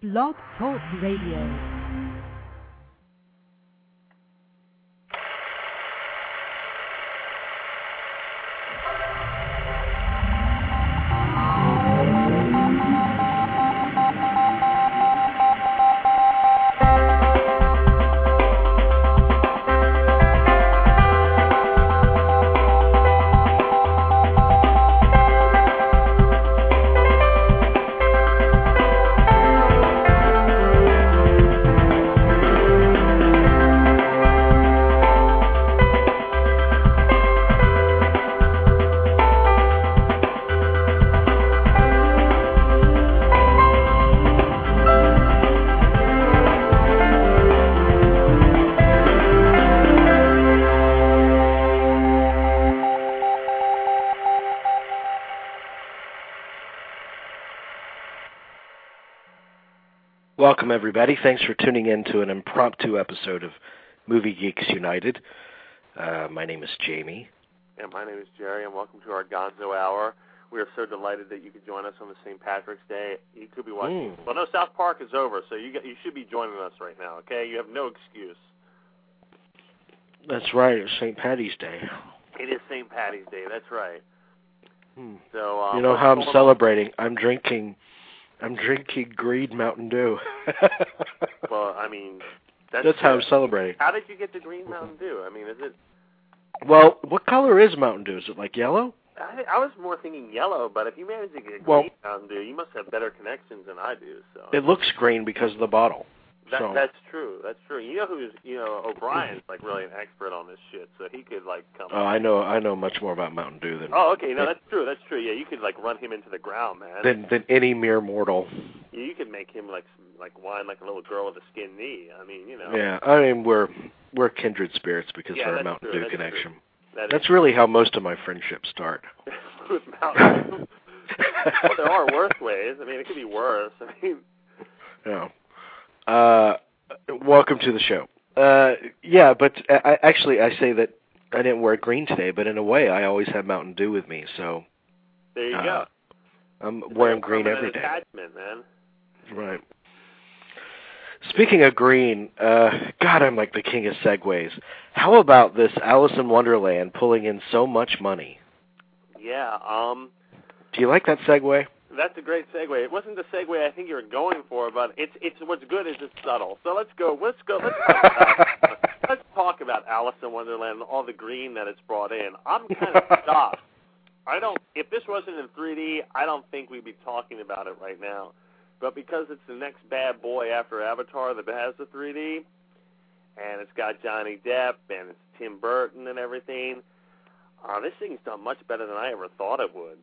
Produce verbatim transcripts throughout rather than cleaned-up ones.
Blog Talk Radio. Welcome, everybody. Thanks for tuning in to an impromptu episode of Movie Geeks United. Uh, my name is Jamie. And my name is Jerry, and welcome to our Gonzo Hour. We are so delighted that you could join us on the Saint Patrick's Day. You could be watching. Mm. Well, no, South Park is over, so you get, you should be joining us right now, okay? You have no excuse. That's right. It's Saint Patty's Day. It is Saint Patty's Day. That's right. Hmm. So um, you know how I'm celebrating? On? I'm drinking... I'm drinking green Mountain Dew. Well, I mean... That's, that's how I'm celebrating. How did you get the green Mountain Dew? I mean, is it... Well, what color is Mountain Dew? Is it like yellow? I, I was more thinking yellow, but if you manage to get green well, Mountain Dew, you must have better connections than I do. So it looks green because of the bottle. That, so. That's true. That's true. You know who's, you know, O'Brien's like really an expert on this shit, so he could like come. Oh, I know. I know much more about Mountain Dew than. Oh, okay. No, that's true. That's true. Yeah, you could like run him into the ground, man. Than than any mere mortal. Yeah, you could make him like like whine like a little girl with a skin knee. I mean, you know. Yeah, I mean we're we're kindred spirits because yeah, of our Mountain true. Dew that's connection. That that's really how most of my friendships start. With Mountain Dew. Well, there are worse ways. I mean, it could be worse. I mean. Yeah. Uh. Welcome to the show. Uh, yeah, but I, actually, I say that I didn't wear green today, but in a way, I always have Mountain Dew with me. So there you uh, go. I'm it's wearing like green every day. Attachment, man. Right. Speaking of green, uh, God, I'm like the king of segues. How about this Alice in Wonderland pulling in so much money? Yeah. Um. Do you like that segue? That's a great segue. It wasn't the segue I think you were going for, but it's it's what's good is it's subtle. So let's go. Let's go. Let's talk about, let's talk about Alice in Wonderland and all the green that it's brought in. I'm kind of shocked. I don't. If this wasn't in three D, I don't think we'd be talking about it right now. But because it's the next bad boy after Avatar that has the three D, and it's got Johnny Depp and it's Tim Burton and everything, uh, this thing's done much better than I ever thought it would.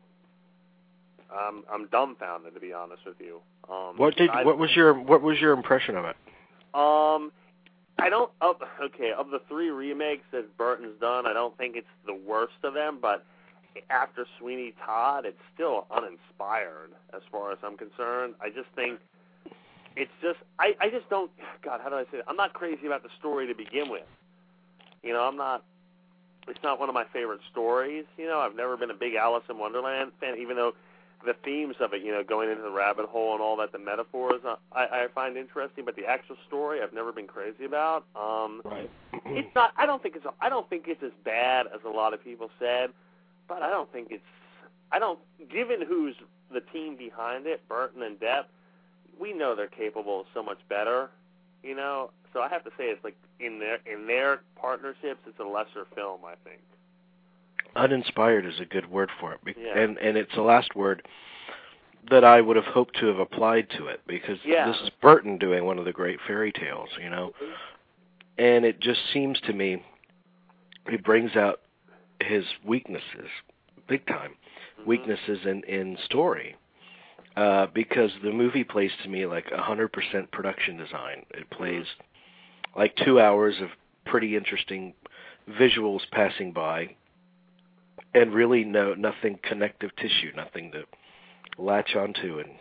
Um, I'm dumbfounded, to be honest with you. Um, what did? I, what was your What was your impression of it? Um, I don't. Of, okay, of the three remakes that Burton's done, I don't think it's the worst of them. But after Sweeney Todd, it's still uninspired as far as I'm concerned. I just think it's just. I, I just don't. God, how do I say it? I'm not crazy about the story to begin with. You know, I'm not. It's not one of my favorite stories. You know, I've never been a big Alice in Wonderland fan, even though the themes of it, you know, going into the rabbit hole and all that, the metaphors, I, I find interesting. But the actual story, I've never been crazy about. Um, right. It's not. I don't think it's. I don't think it's as bad as a lot of people said. But I don't think it's. I don't. Given who's the team behind it, Burton and Depp, we know they're capable of so much better. You know, so I have to say it's like in their in their partnerships, it's a lesser film, I think. Uninspired is a good word for it, yeah. and and it's the last word that I would have hoped to have applied to it, because yeah. this is Burton doing one of the great fairy tales, you know, and it just seems to me he brings out his weaknesses, big time mm-hmm. weaknesses in in story, uh, because the movie plays to me like a hundred percent production design. It plays mm-hmm. like two hours of pretty interesting visuals passing by. And really, no, nothing connective tissue, nothing to latch onto and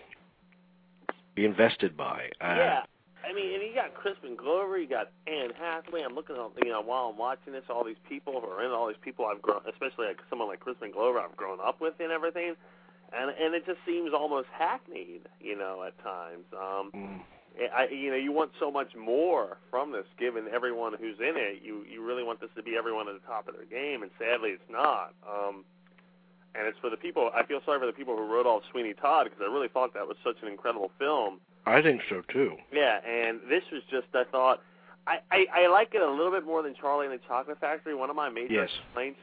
be invested by. Uh, yeah, I mean, and you got Crispin Glover, you got Anne Hathaway. I'm looking at, you know, while I'm watching this, all these people who are in, all these people I've grown, especially like someone like Crispin Glover, I've grown up with and everything. and and it just seems almost hackneyed, you know, at times. Um, mm. I, you know, you want so much more from this, given everyone who's in it. You you really want this to be everyone at the top of their game, and sadly, it's not. Um, and it's for the people. I feel sorry for the people who wrote off Sweeney Todd because I really thought that was such an incredible film. I think so too. Yeah, and this was just, I thought, I, I, I like it a little bit more than Charlie and the Chocolate Factory. One of my major yes. complaints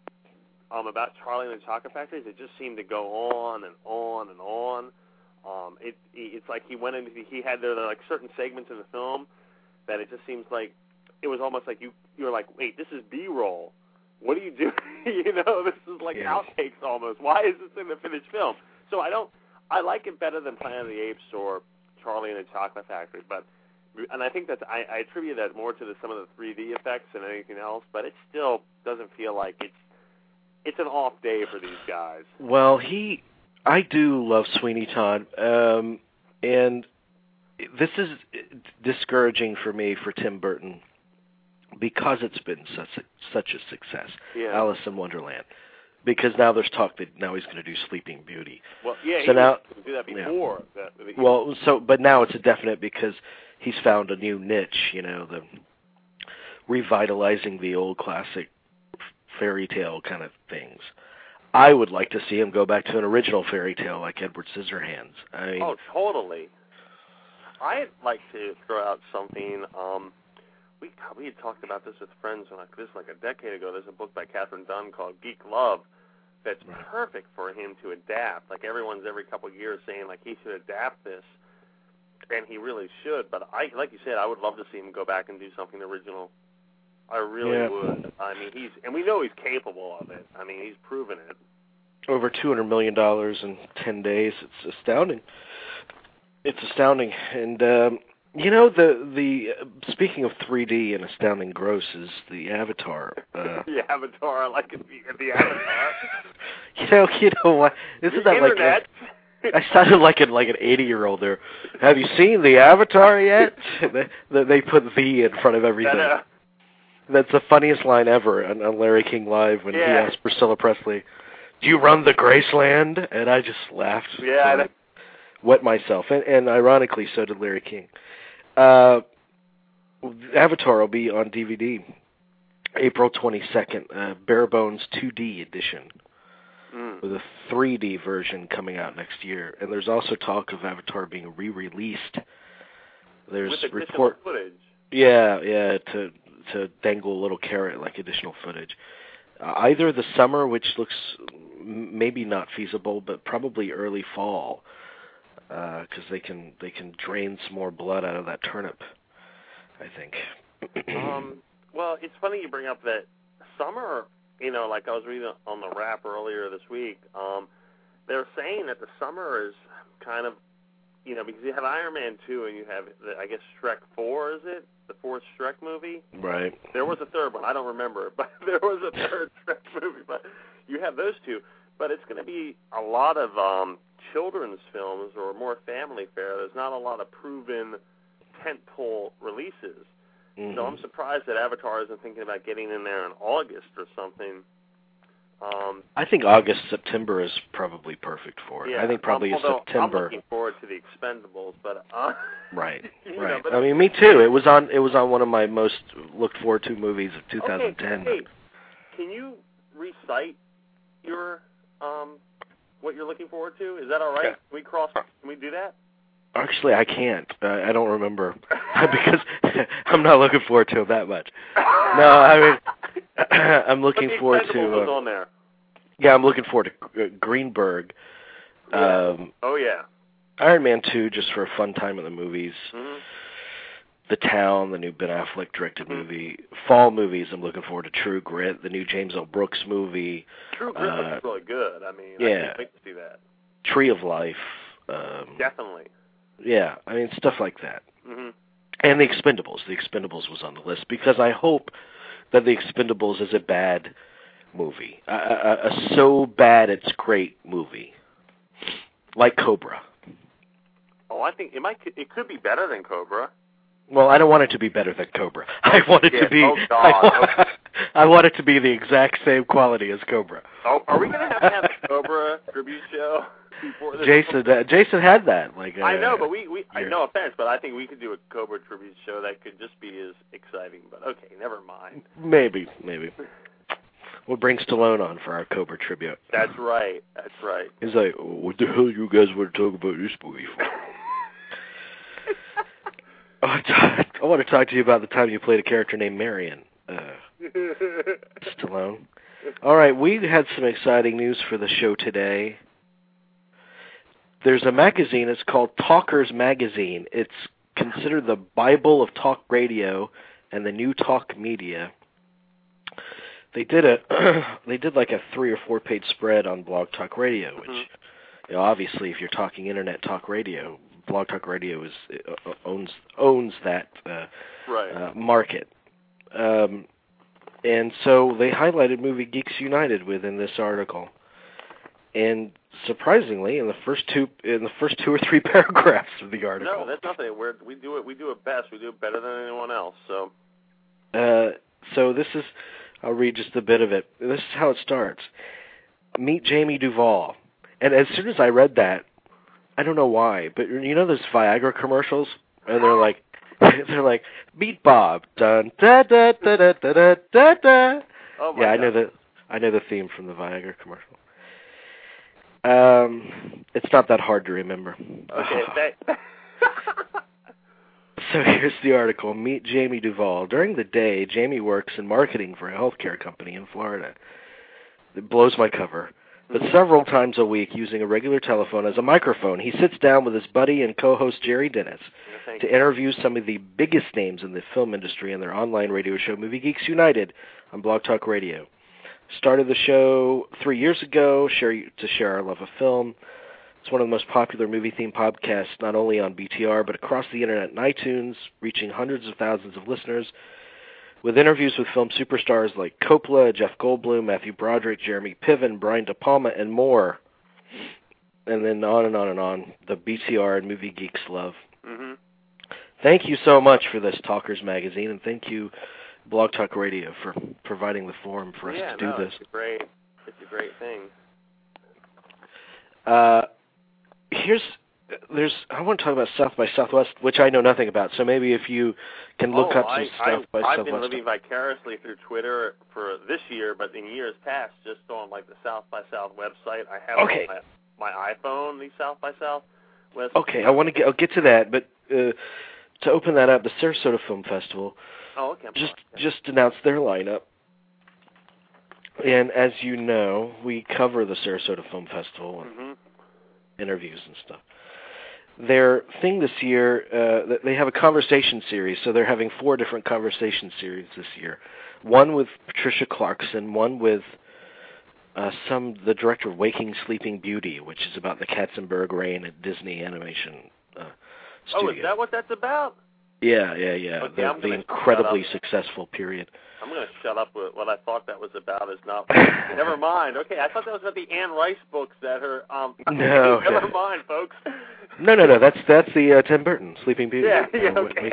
um, about Charlie and the Chocolate Factory is it just seemed to go on and on and on. Um, it, it's like he went into, he had there like certain segments in the film that it just seems like it was almost like you you were like, wait, this is B-roll. What are you doing? you know, this is like yes. outtakes almost. Why is this in the finished film? So I don't, I like it better than Planet of the Apes or Charlie and the Chocolate Factory, but and I think that I, I attribute that more to the, some of the three D effects than anything else. But it still doesn't feel like it's it's an off day for these guys. Well, he. I do love Sweeney Todd, um, and this is discouraging for me for Tim Burton because it's been such a, such a success, yeah. Alice in Wonderland, because now there's talk that now he's going to do Sleeping Beauty. Well, yeah, so he now, was going to do that before. Yeah. That, that well, so but now it's a definite because he's found a new niche, you know, the revitalizing the old classic fairy tale kind of things. I would like to see him go back to an original fairy tale like Edward Scissorhands. I mean, oh, totally. I'd like to throw out something. Um, we we had talked about this with friends when I, this was like a decade ago. There's a book by Catherine Dunn called Geek Love that's right. perfect for him to adapt. Like everyone's every couple of years saying like he should adapt this, and he really should. But I, like you said, I would love to see him go back and do something original. I really yeah. would. I mean, he's and we know he's capable of it. I mean, he's proven it. Over two hundred million dollars in ten days. It's astounding. It's astounding. And, um, you know, the the uh, speaking of three D and astounding grosses, the Avatar. Uh, the Avatar, I like it, the, the Avatar. you know, you know what? Isn't the that internet. like a, I sounded like a, like an eighty-year-old there. Have you seen the Avatar yet? they, they put the in front of everything. That, uh, That's the funniest line ever on, on Larry King Live when yeah. he asked Priscilla Presley, "Do you run the Graceland?" And I just laughed. Yeah, I wet myself, and, and ironically, so did Larry King. Uh, Avatar will be on D V D April twenty-second, uh, bare bones two D edition, mm. with a three D version coming out next year. And there's also talk of Avatar being re-released. There's with additional report footage. Yeah, yeah, to to dangle a little carrot like additional footage. Uh, either the summer, which looks maybe not feasible, but probably early fall, because uh, they can they can drain some more blood out of that turnip, I think. um, well, it's funny you bring up that summer. You know, like I was reading on the Wrap earlier this week. Um, they're saying that the summer is kind of, you know, because you have Iron Man two and you have, I guess, Shrek four, is it? The fourth Shrek movie? Right. There was a third one. I don't remember it, but there was a third Shrek movie. But you have those two. But it's going to be a lot of um, children's films or more family fare. There's not a lot of proven tentpole releases. Mm-hmm. So I'm surprised that Avatar isn't thinking about getting in there in August or something. Um, I think August, September is probably perfect for it. Yeah, I think probably um, although September. I'm looking forward to the Expendables, but uh, right, you right. know, I mean, me too. It was on. It was on one of my most looked forward to movies of two thousand ten. Okay, hey, can you recite your um what you're looking forward to? Is that all right? Yeah. Can we cross? Can we do that? Actually, I can't. Uh, I don't remember because I'm not looking forward to it that much. No, I mean. I'm looking forward to. Uh, on there. Yeah, I'm looking forward to uh, Greenberg. Yeah. Um, oh yeah. Iron Man two, just for a fun time in the movies. Mm-hmm. The Town, the new Ben Affleck directed mm-hmm. movie. Fall movies, I'm looking forward to True Grit, the new James L. Brooks movie. True Grit uh, looks really good. I mean, yeah. I can't wait to see that. Tree of Life. Um, Definitely. Yeah, I mean stuff like that. Mm-hmm. And the Expendables. The Expendables was on the list because I hope that The Expendables is a bad movie. A, a, a so bad it's great movie. Like Cobra. Oh, I think it might. It could be better than Cobra. Well, I don't want it to be better than Cobra. I want it yeah, to be. Oh God. I, want, I want it to be the exact same quality as Cobra. Oh, are we going to have to have a Cobra tribute show? before this. Jason, uh, Jason had that. Like uh, I know, but we, we I, yeah. no offense, but I think we could do a Cobra tribute show that could just be as exciting. But okay, never mind. Maybe, maybe. We'll bring Stallone on for our Cobra tribute. That's right. That's right. He's like, what the hell you guys want to talk about this movie for? I want to talk to you about the time you played a character named Marion. Uh, Stallone. All right, we had some exciting news for the show today. There's a magazine. It's called Talkers Magazine. It's considered the Bible of talk radio and the new talk media. They did a they did like a three or four page spread on Blog Talk Radio, which mm-hmm. you know, obviously if you're talking internet talk radio, Blog Talk Radio is uh, owns owns that uh, right. uh, market. Um, and so they highlighted Movie Geeks United within this article. And surprisingly, in the first two in the first two or three paragraphs of the article, no, that's nothing. We're, we do it. We do it best. We do it better than anyone else. So, uh, so this is. I'll read just a bit of it. This is how it starts. Meet Jamie Duvall. And as soon as I read that, I don't know why, but you know those Viagra commercials, and they're like, they're like, meet Bob. Dun da da da da da da da da. Oh my yeah, I God. know the I know the theme from the Viagra commercial. Um, it's not that hard to remember. Okay. That... So here's the article. Meet Jamie Duvall. During the day, Jamie works in marketing for a healthcare company in Florida. It blows my cover. But several times a week, using a regular telephone as a microphone, he sits down with his buddy and co-host Jerry Dennis yeah, to interview some of the biggest names in the film industry in their online radio show, Movie Geeks United, on Blog Talk Radio. Started the show three years ago share, to share our love of film. It's one of the most popular movie-themed podcasts, not only on B T R, but across the internet and iTunes, reaching hundreds of thousands of listeners, with interviews with film superstars like Coppola, Jeff Goldblum, Matthew Broderick, Jeremy Piven, Brian De Palma, and more. And then on and on and on, the B T R and Movie Geeks love. Mm-hmm. Thank you so much for this Talkers magazine, and thank you, Blog Talk Radio, for providing the forum for us yeah, to do no, this. It's a great, it's a great thing. Uh, here's, there's, I want to talk about South by Southwest, which I know nothing about. So maybe if you can look oh, up some I, South I, by I've Southwest. been living vicariously through Twitter for this year, but in years past, just on like the South by South website, I have okay. on my, my iPhone the South by Southwest. Okay, I want to get, I'll get to that, but uh, to open that up, the Sarasota Film Festival oh, okay, just sorry. just announced their lineup. And as you know, we cover the Sarasota Film Festival and mm-hmm. interviews and stuff. Their thing this year, uh, they have a conversation series, so they're having four different conversation series this year. One with Patricia Clarkson, one with uh, some the director of Waking Sleeping Beauty, which is about the Katzenberg reign at Disney Animation uh, Studio. Oh, is that what that's about? Yeah, yeah, yeah. Okay, the I'm the gonna incredibly shut up. successful period. I'm going to shut up with what I thought that was about. Is not. Never mind. Okay, I thought that was about the Anne Rice books that her. Um, no. Never mind, folks. No, no, no. That's that's the uh, Tim Burton Sleeping Beauty. Yeah, yeah, uh, okay.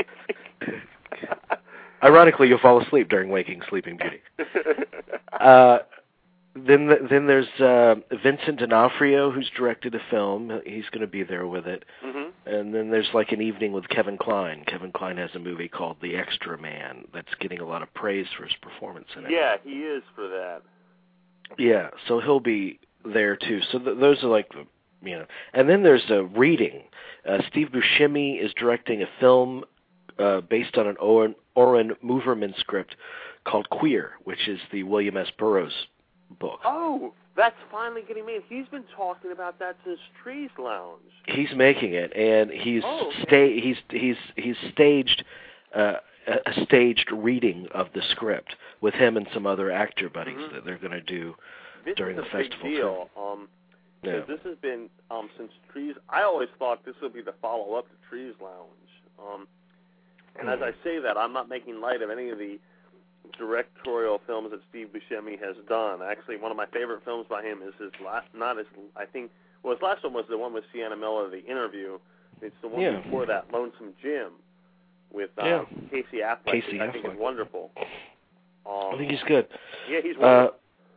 Ironically, you'll fall asleep during Waking Sleeping Beauty. Uh, then then there's uh, Vincent D'Onofrio, who's directed a film. He's going to be there with it. Mm-hmm. And then there's like an evening with Kevin Kline. Kevin Kline has a movie called The Extra Man that's getting a lot of praise for his performance in it. Yeah, he is for that. Yeah, so he'll be there too. So th- those are like the, you know. And then there's a reading. Uh, Steve Buscemi is directing a film uh, based on an Oren, Oren Moverman script called Queer, which is the William S. Burroughs book. Oh, that's finally getting made. He's been talking about that since Trees Lounge. He's making it, and he's oh, okay. sta- he's he's he's staged uh, a staged reading of the script with him and some other actor buddies mm-hmm. that they're going to do this during is the a festival. Big deal. Um, yeah. This has been um, since Trees. I always thought this would be the follow-up to Trees Lounge. Um, and mm. as I say that, I'm not making light of any of the directorial films that Steve Buscemi has done. Actually, one of my favorite films by him is his last, not his, I think, well, his last one was the one with Sienna Miller, The Interview. It's the one yeah. before that, Lonesome Jim, with um, yeah. Casey Affleck, Casey which I think Affleck. is wonderful. Um, I think he's good. Yeah, he's uh, wonderful.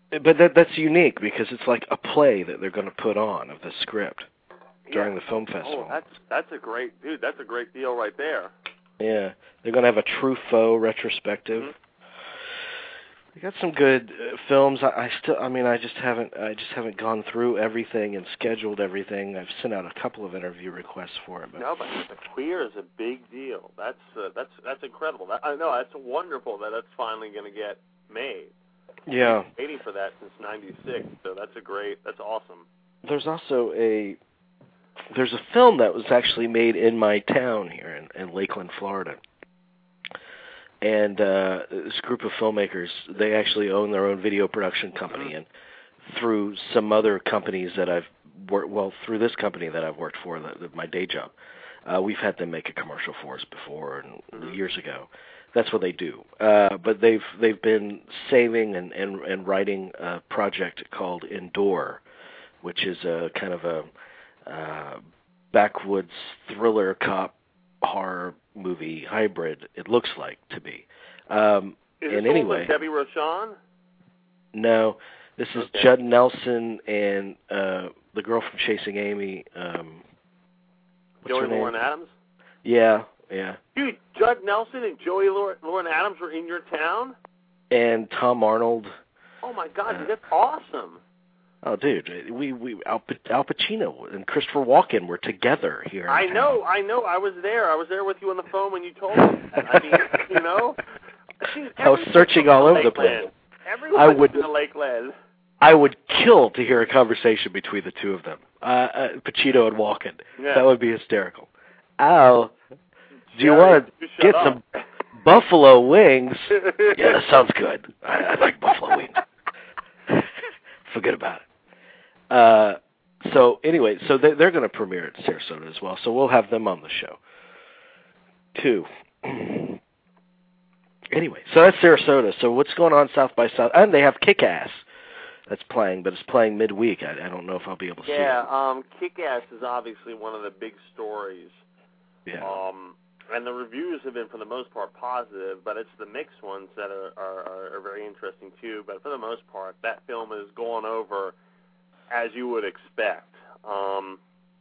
But that that's unique because it's like a play that they're going to put on of the script during yeah. the film festival. Oh, that's that's a great dude. That's a great deal right there. Yeah, they're going to have a Truffaut retrospective. Mm-hmm. They got some good uh, films. I, I still, I mean, I just haven't, I just haven't gone through everything and scheduled everything. I've sent out a couple of interview requests for it. But no, but the Queer is a big deal. That's uh, that's that's incredible. That, I know that's wonderful that that's finally going to get made. Yeah, I've been waiting for that since ninety-six. So that's a great. That's awesome. There's also a, there's a film that was actually made in my town here in, in Lakeland, Florida. And uh, this group of filmmakers, they actually own their own video production company, and through some other companies that I've worked, well, through this company that I've worked for, the, the, my day job, uh, we've had them make a commercial for us before, and mm-hmm. years ago. That's what they do. Uh, but they've they've been saving and, and, and writing a project called Endure, which is a kind of a uh, backwoods thriller cop horror movie hybrid, it looks like to be. Um, is and this anyway, Debbie Rochon? No, this is okay. Judd Nelson and uh, the girl from Chasing Amy. Um, what's Joey her name? Lauren Adams? Yeah, yeah. Dude, Judd Nelson and Joey Lauren Adams were in your town? And Tom Arnold. Oh my God, uh, dude, that's awesome. Oh, dude, we we Al, Al Pacino and Christopher Walken were together here. In I town. know, I know. I was there. I was there with you on the phone when you told me. I mean, you know, dude, I was searching all over the place. Everyone I would in the Lakeland. I would kill to hear a conversation between the two of them, uh, uh, Pacino and Walken. Yeah. That would be hysterical. Al, do you Jerry, want to you get up. some buffalo wings? Yeah, that sounds good. I, I like buffalo wings. Forget about it. Uh, so anyway, so they, they're going to premiere at Sarasota as well. So we'll have them on the show too. Anyway, so that's Sarasota. So what's going on South by South? And they have Kick-Ass that's playing, but it's playing midweek. I, I don't know if I'll be able to yeah, see it. Yeah, um, Kick-Ass is obviously one of the big stories. Yeah. Um, and the reviews have been, for the most part, positive, but it's the mixed ones that are, are, are very interesting, too. But for the most part, that film is going over as you would expect. Um,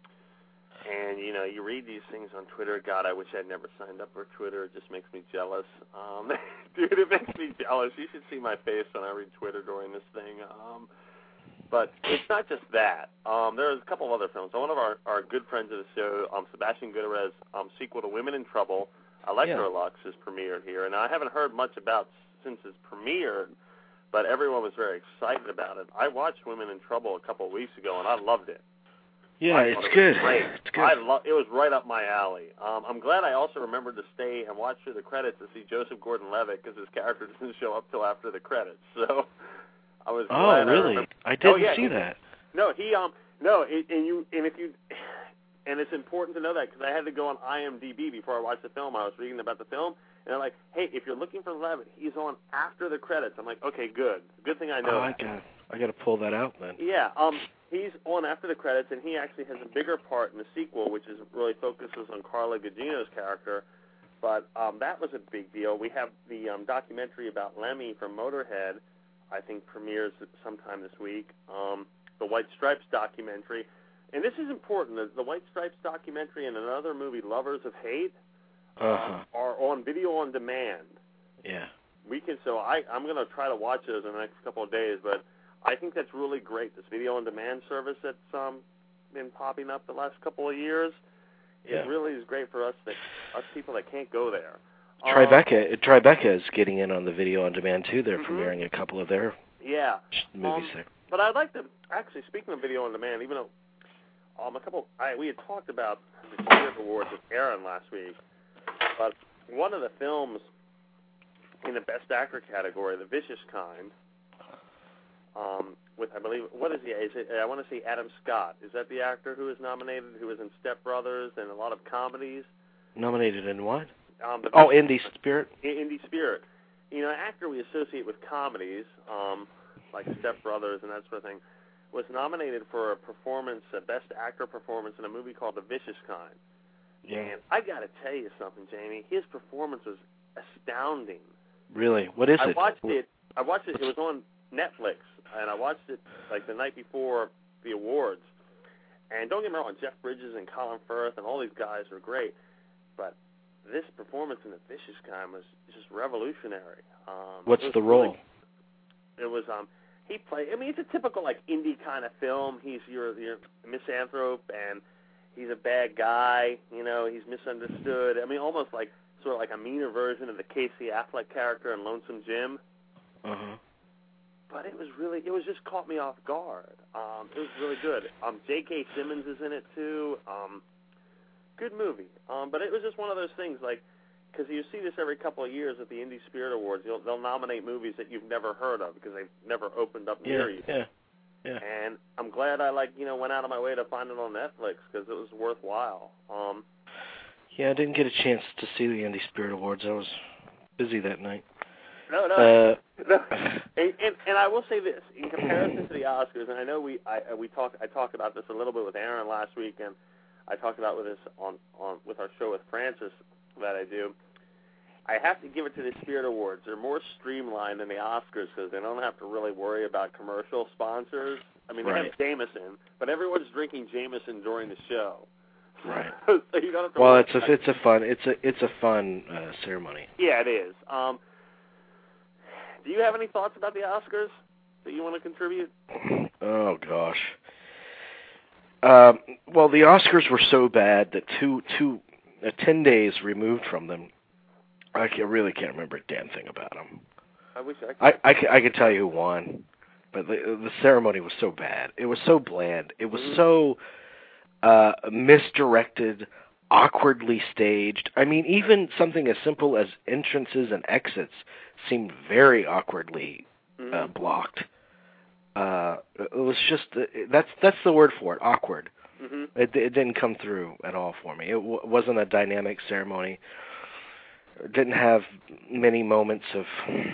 and, you know, you read these things on Twitter. God, I wish I'd never signed up for Twitter. It just makes me jealous. Um, dude, it makes me jealous. You should see my face when I read Twitter during this thing. Um, but it's not just that. Um, there's a couple of other films. So one of our, our good friends of the show, um, Sebastian Gutierrez, um, sequel to Women in Trouble, Electrolux, yeah. is premiered here. And I haven't heard much about since it's premiered, but everyone was very excited about it. I watched Women in Trouble a couple of weeks ago, and I loved it. Yeah, I it's it good. Great. It's good. I lo- it was right up my alley. Um, I'm glad I also remembered to stay and watch through the credits to see Joseph Gordon-Levitt because his character doesn't show up till after the credits. So I was oh, glad. really? I, I didn't oh, yeah, see he, that. No, he um no, it, and you and if you and it's important to know that because I had to go on IMDb before I watched the film. I was reading about the film. And they're like, hey, if you're looking for Levitt, he's on after the credits. I'm like, okay, good. Good thing I know Oh, that. I got I got to pull that out then. Yeah, um, he's on after the credits, and he actually has a bigger part in the sequel, which is really focuses on Carla Gugino's character. But um, that was a big deal. We have the um, documentary about Lemmy from Motorhead, I think premieres sometime this week. Um, the White Stripes documentary. And this is important. The, the White Stripes documentary and another movie, Lovers of Hate, Uh-huh. Um, are on video on demand. Yeah. We can. So I, I'm going to try to watch those in the next couple of days. But I think that's really great. This video on demand service that's um, been popping up the last couple of years. Yeah. It really is great for us that us people that can't go there. Tribeca, um, Tribeca is getting in on the video on demand too. They're mm-hmm. premiering a couple of their yeah movies um, there. But I'd like to actually, speaking of video on demand, even though um, a couple, I, we had talked about the Spirit Awards with Aaron last week. But one of the films in the Best Actor category, The Vicious Kind, um, with, I believe, what is he? Is it, I want to say Adam Scott. Is that the actor who is nominated, who was in Step Brothers and a lot of comedies? Nominated in what? Um, the oh, Indie Spirit? Indie Spirit. You know, an actor we associate with comedies, um, like Step Brothers and that sort of thing, was nominated for a performance, a Best Actor performance in a movie called The Vicious Kind. Yeah. And I got to tell you something, Jamie. His performance was astounding. Really? What is I it? watched it. I watched it. It was on Netflix. and I watched it like the night before the awards. And don't get me wrong, Jeff Bridges and Colin Firth and all these guys are great, but this performance in The Vicious Kind was just revolutionary. Um, What's the role? Really, it was um, he played. I mean, it's a typical like indie kind of film. He's your your misanthrope, and he's a bad guy. You know, he's misunderstood. I mean, almost like sort of like a meaner version of the Casey Affleck character in Lonesome Jim. Uh huh. But it was really, it was just caught me off guard. Um, it was really good. Um, J K. Simmons is in it too. Um, good movie. Um, but it was just one of those things, like, because you see this every couple of years at the Indie Spirit Awards. You'll, they'll nominate movies that you've never heard of because they've never opened up near yeah, you. Yeah, yeah. And I'm glad I like, you know, went out of my way to find it on Netflix because it was worthwhile. Um, yeah, I didn't get a chance to see the Indie Spirit Awards. I was busy that night. No, no. Uh, no. And, and and I will say this in comparison to the Oscars, and I know we I we talked I talked about this a little bit with Aaron last week, and I talked about with this on on with our show with Francis that I do. I have to give it to the Spirit Awards. They're more streamlined than the Oscars because they don't have to really worry about commercial sponsors. I mean, right. they have Jameson, but everyone's drinking Jameson during the show. Right. So you don't have to well, worry it's a about it's a fun it's a it's a fun uh, ceremony. Yeah, it is. Um, do you have any thoughts about the Oscars that you want to contribute? Oh gosh. Um, well, the Oscars were so bad that two two uh, ten days removed from them, I can, really can't remember a damn thing about them. I wish I could. I I, can, I could tell you who won, but the the ceremony was so bad. It was so bland. It was Mm-hmm. so uh, misdirected, awkwardly staged. I mean, even something as simple as entrances and exits seemed very awkwardly Mm-hmm. uh, blocked. Uh, it was just that's that's the word for it, awkward. Mm-hmm. It, it didn't come through at all for me. It w- wasn't a dynamic ceremony. It didn't have many moments of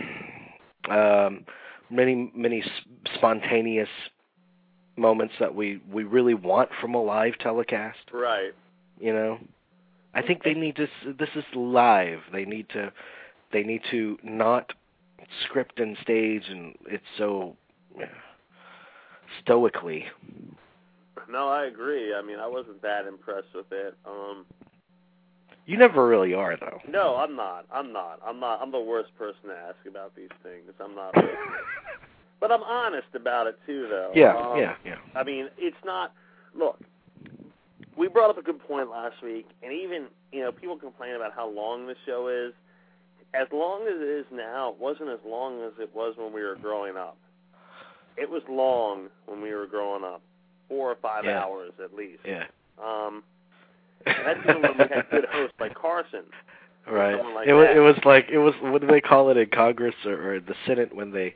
um, many many spontaneous moments that we, we really want from a live telecast. Right. You know, I think they need to. This is live. They need to. They need to not script and stage, and it's so uh, stoically. No, I agree. I mean, I wasn't that impressed with it. Um, you never really are, though. No, I'm not. I'm not. I'm not. I'm the worst person to ask about these things. I'm not. But I'm honest about it too, though. Yeah, um, yeah, yeah. I mean, it's not. Look, we brought up a good point last week, and even you know, people complain about how long the show is. As long as it is now, it wasn't as long as it was when we were growing up. It was long when we were growing up, four or five yeah. hours at least. Yeah. Um, and that's even when we had good hosts like Carson. Right. Like it was. that. It was like it was. What do they call it in Congress or, or the Senate when they?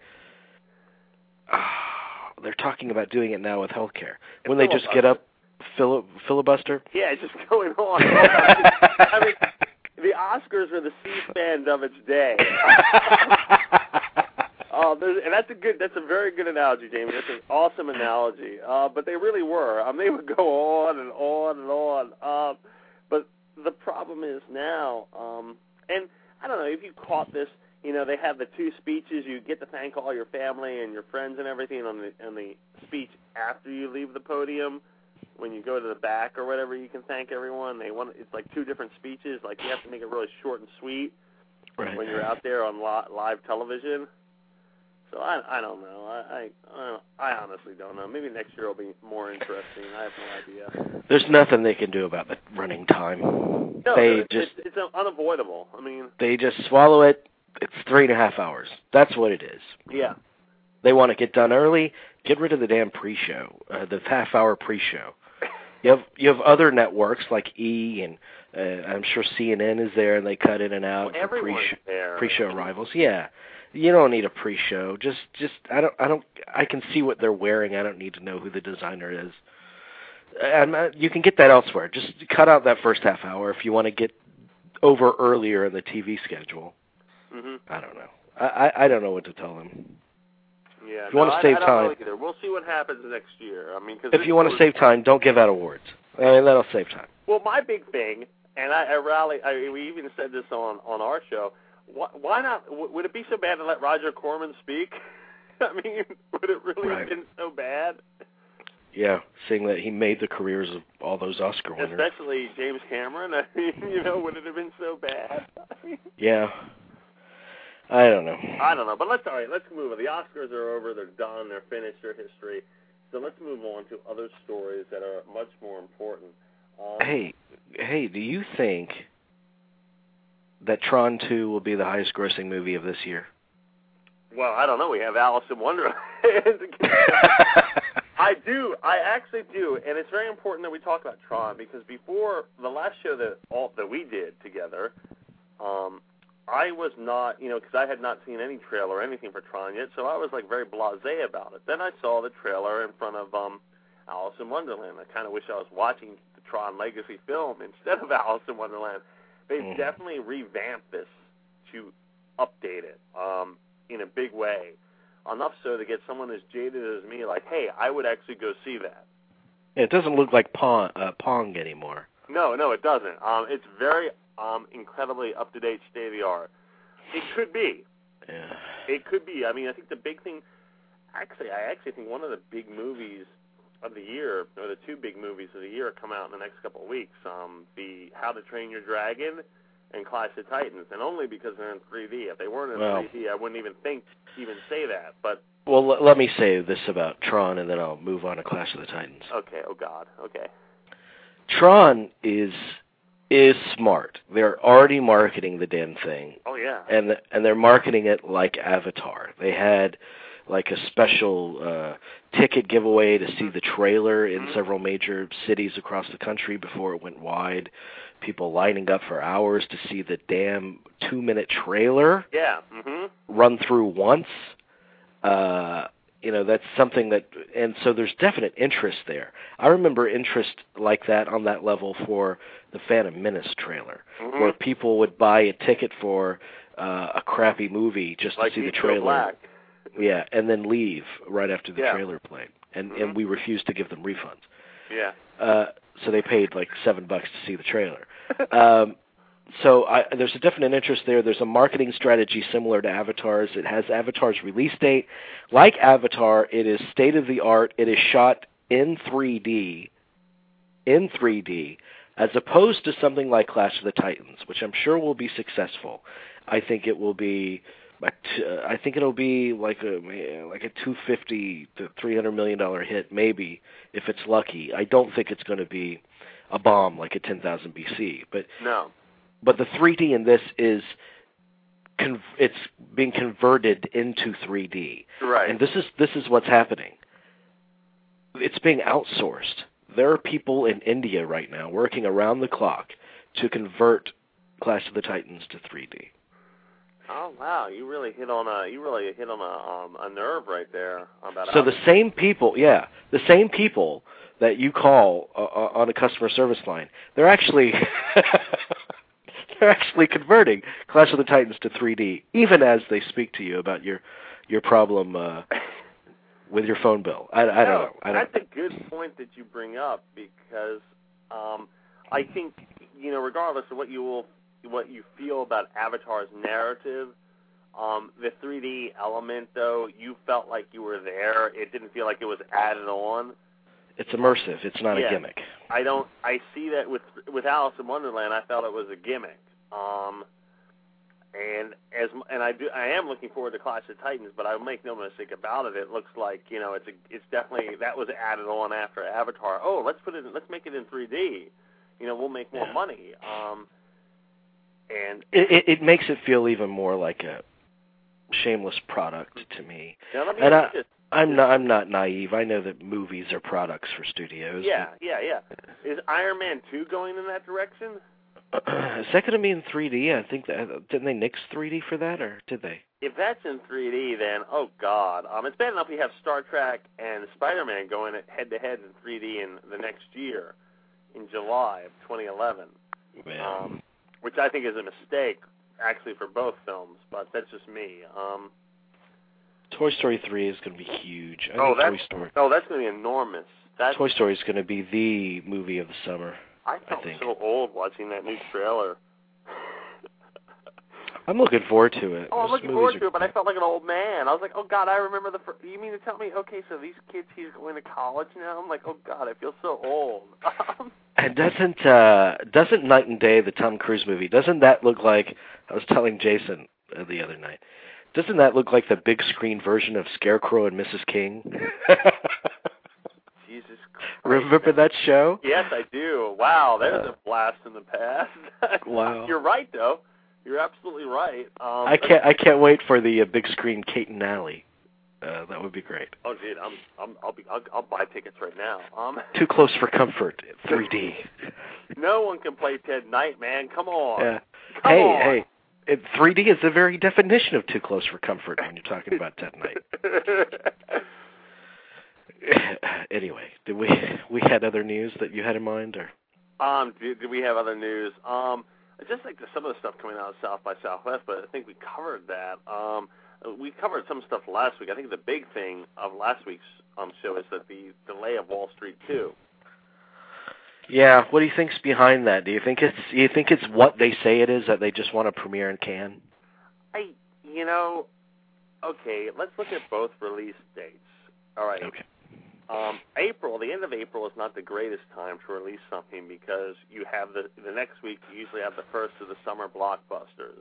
Oh, they're talking about doing it now with healthcare. When they just get up, fili- filibuster. Yeah, it's just going on. I mean, the Oscars are the C-SPAN of its day. uh, and that's a good. That's a very good analogy, Jamie. That's an awesome analogy. Uh, but they really were. I mean, they would go on and on and on. Uh, but the problem is now, um, and I don't know if you caught this. You know, they have the two speeches. You get to thank all your family and your friends and everything on the on the speech after you leave the podium. When you go to the back or whatever, you can thank everyone. They want it's like two different speeches. Like you have to make it really short and sweet right. when you're out there on li- live television. So I I don't know. I I I honestly don't know. Maybe next year will be more interesting. I have no idea. There's nothing they can do about the running time. No, they it's, just it's, it's unavoidable. I mean, they just swallow it. It's three and a half hours. That's what it is. Yeah. They want to get done early. Get rid of the damn pre-show, uh, the half-hour pre-show. You have you have other networks like E and uh, I'm sure C N N is there, and they cut in and out well, for pre-show, there. pre-show arrivals. Yeah, you don't need a pre-show. Just just I don't I don't I can see what they're wearing. I don't need to know who the designer is. I'm not, you can get that elsewhere. Just cut out that first half hour if you want to get over earlier in the T V schedule. Mm-hmm. I don't know. I, I I don't know what to tell them. Yeah, if you no, want to save I, I don't time, know either. We'll see what happens next year. I mean, cause if you want to save time, don't give out awards. I mean, that'll save time. Well, my big thing, and I, I rally. I, we even said this on, on our show. Why, why not? W- would it be so bad to let Roger Corman speak? I mean, would it really Right. have been so bad? Yeah, seeing that he made the careers of all those Oscar winners. Especially James Cameron. I mean, you know, would it have been so bad? I mean, Yeah. I don't know. I don't know, but let's all right. Let's move on. The Oscars are over. They're done. They're finished. They're history. So let's move on to other stories that are much more important. Um, Hey, hey, do you think that Tron two will be the highest grossing movie of this year? Well, I don't know. We have Alice in Wonderland. I do. I actually do, and it's very important that we talk about Tron because before the last show that all that we did together, um, I was not, you know, because I had not seen any trailer or anything for Tron yet, so I was like very blasé about it. Then I saw the trailer in front of um, Alice in Wonderland. I kind of wish I was watching the Tron Legacy film instead of Alice in Wonderland. They've Mm. definitely revamped this to update it um, in a big way. Enough so to get someone as jaded as me, like, hey, I would actually go see that. It doesn't look like Pong, uh, Pong anymore. No, no, it doesn't. Um, it's very um, incredibly up-to-date, state-of-the-art. It could be. Yeah. It could be. I mean, I think the big thing, actually, I actually think one of the big movies of the year, or the two big movies of the year, come out in the next couple of weeks. Um, the How to Train Your Dragon and Clash of Titans, and only because they're in three D. If they weren't in Well, three D, I wouldn't even think, even say that. But Well, l- let me say this about Tron, and then I'll move on to Clash of the Titans. okay, oh God, okay. Tron is is smart. They're already marketing the damn thing, Oh yeah. and and they're marketing it like Avatar. They had like a special uh, ticket giveaway to see the trailer in Mhm. several major cities across the country before it went wide. People lining up for hours to see the damn two-minute trailer Yeah. Mhm. run through once. Uh, you know, that's something that, and so there's definite interest there. I remember interest like that on that level for the Phantom Menace trailer, Mhm. where people would buy a ticket for uh, a crappy movie just Like to see the Nico trailer. Black. Yeah, and then leave right after the Yeah. trailer played, and Mhm. and we refused to give them refunds. Yeah. Uh, so they paid like seven bucks to see the trailer. Um, so I, there's a definite interest there. There's a marketing strategy similar to Avatar's. It has Avatar's release date. Like Avatar, it is state of the art. It is shot in three D, in three D, as opposed to something like Clash of the Titans, which I'm sure will be successful. I think it will be. I think it'll be like a like a two hundred fifty to three hundred million dollar hit, maybe if it's lucky. I don't think it's going to be a bomb like a ten thousand B C, but No. but the three D in this is con- it's being converted into three D, Right. and this is this is what's happening. It's being outsourced. There are people in India right now working around the clock to convert Clash of the Titans to three D. Oh wow, you really hit on a you really hit on a um, a nerve right there about. So the same people, yeah, the same people that you call uh, on a customer service line, they're actually they're actually converting Clash of the Titans to three D, even as they speak to you about your your problem uh, with your phone bill. I, I don't no, know. I don't. That's a good point that you bring up because um, I think you know, regardless of what you will. what you feel about Avatar's narrative, um, the three D element, though, you felt like you were there. It didn't feel like it was added on. It's immersive. It's not yeah. a gimmick. I don't. I see that with with Alice in Wonderland. I felt it was a gimmick. Um, and as and I do, I am looking forward to Clash of Titans, but I'll make no mistake about it. It looks like you know, it's a, it's definitely that was added on after Avatar. Oh, let's put it. In, let's make it in three D. You know, we'll make more Yeah. money. Um, And It, it, it makes it feel even more like a shameless product to me. now let me And I, ask you this. I'm not. I'm not naive. I know that movies are products for studios. Yeah, yeah, yeah. Is Iron Man two going in that direction? Is that going to be in three D? I think that didn't they nix three D for that, or did they? If that's in three D, then oh god, um, it's bad enough we have Star Trek and Spider-Man going head to head in three D in the next year, in July of twenty eleven. Yeah. Um, which I think is a mistake, actually, for both films, but that's just me. Um, Toy Story three is going to be huge. I oh, think that's, Toy Story. oh, that's going to be enormous. That's, Toy Story is going to be the movie of the summer. I felt I think. so old watching that new trailer. I'm looking forward to it. Oh, I'm Those looking movies forward are- to it, but I felt like an old man. I was like, oh, God, I remember the first... You mean to tell me, okay, so these kids, he's going to college now? I'm like, oh, God, I feel so old. And doesn't uh, doesn't Night and Day, the Tom Cruise movie, doesn't that look like, I was telling Jason uh, the other night, doesn't that look like the big screen version of Scarecrow and Missus King? Jesus Christ. Remember that show? Yes, I do. Wow, there's uh, a blast in the past. Wow. You're right, though. You're absolutely right. Um, I can't I can't wait for the uh, big screen Kate and Alley. Uh, that would be great. Oh, dude, I'm, I'm, I'll be, I'll, I'll buy tickets right now. Um, Too Close for Comfort, three D. No one can play Ted Knight, man. Come on. Yeah. Come hey, on. hey, it, three D is the very definition of Too Close for Comfort when you're talking about Ted Knight. Anyway, did we we had other news that you had in mind, or? Um, do, do we have other news? Um, just like the, some of the stuff coming out of South by Southwest, but I think we covered that. Um. We covered some stuff last week. I think the big thing of last week's um, show is that the delay of Wall Street two. Yeah, what do you think's behind that? Do you think it's you think it's what they say it is, that they just want to premiere in Cannes? I, you know, okay, let's look at both release dates. All right. Okay. Um, April, the end of April is not the greatest time to release something because you have the the next week. You usually have the first of the summer blockbusters.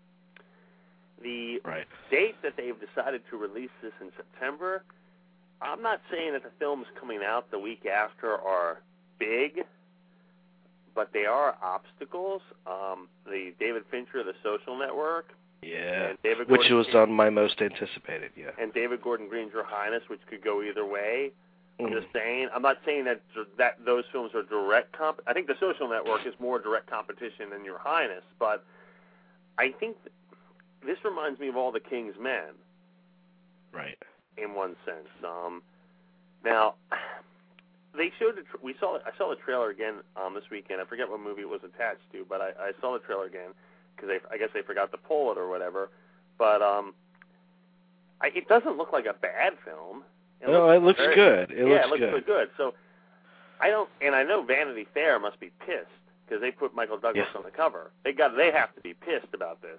The right. date that they've decided to release this in September, I'm not saying that the films coming out the week after are big, but they are obstacles. Um, the David Fincher, The Social Network. Yeah, and David which Gordon was on my most anticipated, yeah. And David Gordon Green's Your Highness, which could go either way. Mm. I'm just saying, I'm not saying that that those films are direct comp. I think The Social Network is more direct competition than Your Highness, but I think... Th- This reminds me of All the King's Men. Right. In one sense. Um, now, they showed. The tra- we saw. I saw the trailer again um, this weekend. I forget what movie it was attached to, but I, I saw the trailer again because I guess they forgot to pull it or whatever. But um, I, it doesn't look like a bad film. It no, looks it looks very, good. It yeah, looks it looks good. really good. So I don't. And I know Vanity Fair must be pissed because they put Michael Douglas yeah. on the cover. They got. They have to be pissed about this.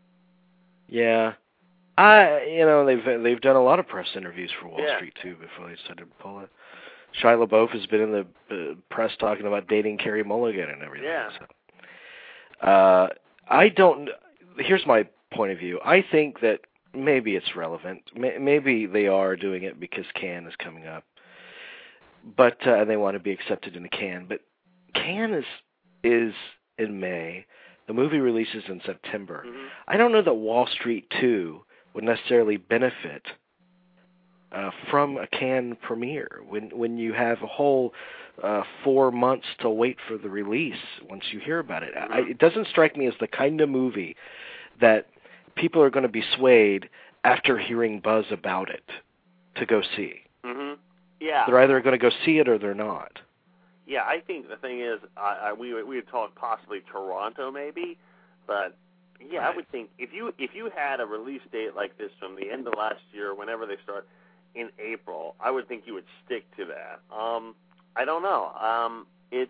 Yeah, I you know they've they've done a lot of press interviews for Wall yeah. Street too before they started to pull it. Shia LaBeouf has been in the uh, press talking about dating Carey Mulligan and everything. Yeah. So, uh, I don't. Here's my point of view. I think that maybe it's relevant. Maybe they are doing it because Cannes is coming up, but uh, they want to be accepted into Cannes. But Cannes is is in May. The movie releases in September. Mm-hmm. I don't know that Wall Street two would necessarily benefit uh, from a Cannes premiere when when you have a whole uh, four months to wait for the release once you hear about it. Mm-hmm. I, it doesn't strike me as the kind of movie that people are going to be swayed after hearing buzz about it to go see. Mm-hmm. Yeah. They're either going to go see it or they're not. Yeah, I think the thing is, I, I, we we had talked possibly Toronto maybe, but yeah, right. I would think if you if you had a release date like this from the end of last year, whenever they start in April, I would think you would stick to that. Um, I don't know. Um, it's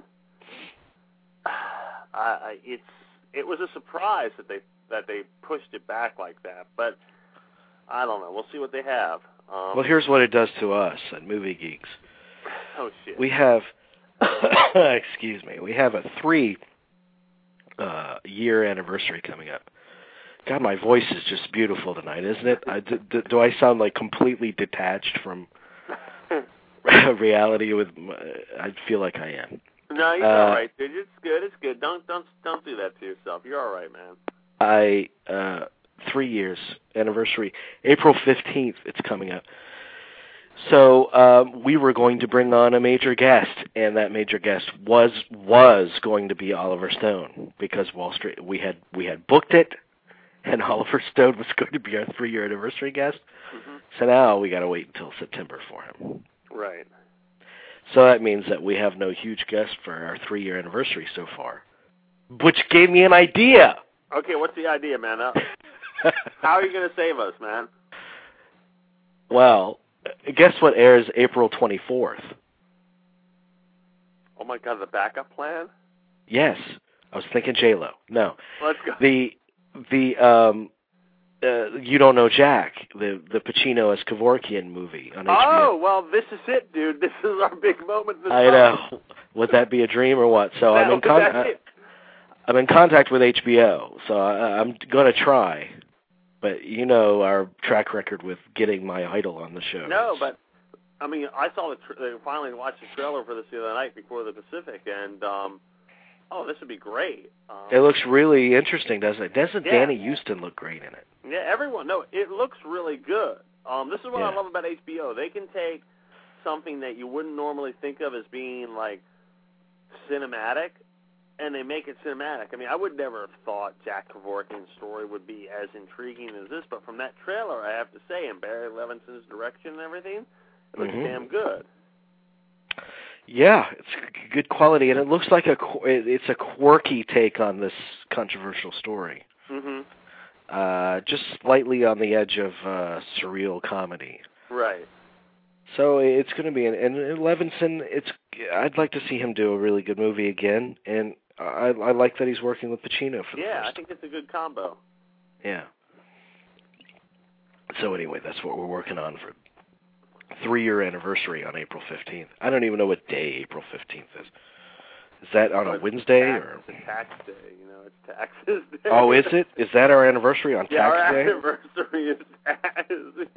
uh, it's it was a surprise that they that they pushed it back like that, but I don't know. We'll see what they have. Um, well, here's what it does to us at Movie Geeks. Oh shit. We have. Excuse me. We have a three uh, year anniversary coming up. God, my voice is just beautiful tonight, isn't it? I, d- d- do I sound like completely detached from reality? With my, I feel like I am. No, you're uh, all right, dude. It's good. It's good. Don't don't don't do that to yourself. You're all right, man. I uh, three years anniversary, April fifteenth. It's coming up. So um, we were going to bring on a major guest, and that major guest was was going to be Oliver Stone because Wall Street. We had we had booked it, and Oliver Stone was going to be our three-year anniversary guest. Mm-hmm. So now we got to wait until September for him. Right. So that means that we have no huge guest for our three-year anniversary so far, which gave me an idea. Okay, what's the idea, man? Uh, how are you going to save us, man? Well. Guess what airs April twenty-fourth? Oh, my God, the backup plan? Yes. I was thinking J-Lo. No. Let's go. The the um, uh, You Don't Know Jack, the the Pacino as Kevorkian movie on H B O. Oh, well, this is it, dude. This is our big moment. This I know. Would that be a dream or what? So that, I'm in con- that's uh, it. I'm in contact with H B O, so I, I'm going to try. But you know our track record with getting my idol on the show. No, but I mean, I saw the tra- finally watched the trailer for this the other night before the Pacific, and um, oh, this would be great. Um, It looks really interesting, doesn't it? Doesn't yeah. Danny Houston look great in it? Yeah, everyone. No, it looks really good. Um, this is what I Yeah. love about H B O. They can take something that you wouldn't normally think of as being like cinematic, and they make it cinematic. I mean, I would never have thought Jack Kevorkian's story would be as intriguing as this, but from that trailer, I have to say, and Barry Levinson's direction and everything, it looks Mhm. damn good. Yeah, it's g- good quality, and it looks like a qu- it- it's a quirky take on this controversial story. Mm-hmm. Uh, just slightly on the edge of uh, surreal comedy. Right. So it's going to be, an, and Levinson, it's I'd like to see him do a really good movie again, and I, I like that he's working with Pacino for the Yeah, I first. think it's a good combo. Yeah. So anyway, that's what we're working on for three-year anniversary on April fifteenth. I don't even know what day April fifteenth is. Is that on a It's Wednesday tax, or? It's a tax day, you know, it's taxes day. Oh, is it? Is that our anniversary on Yeah, tax our day? anniversary is tax.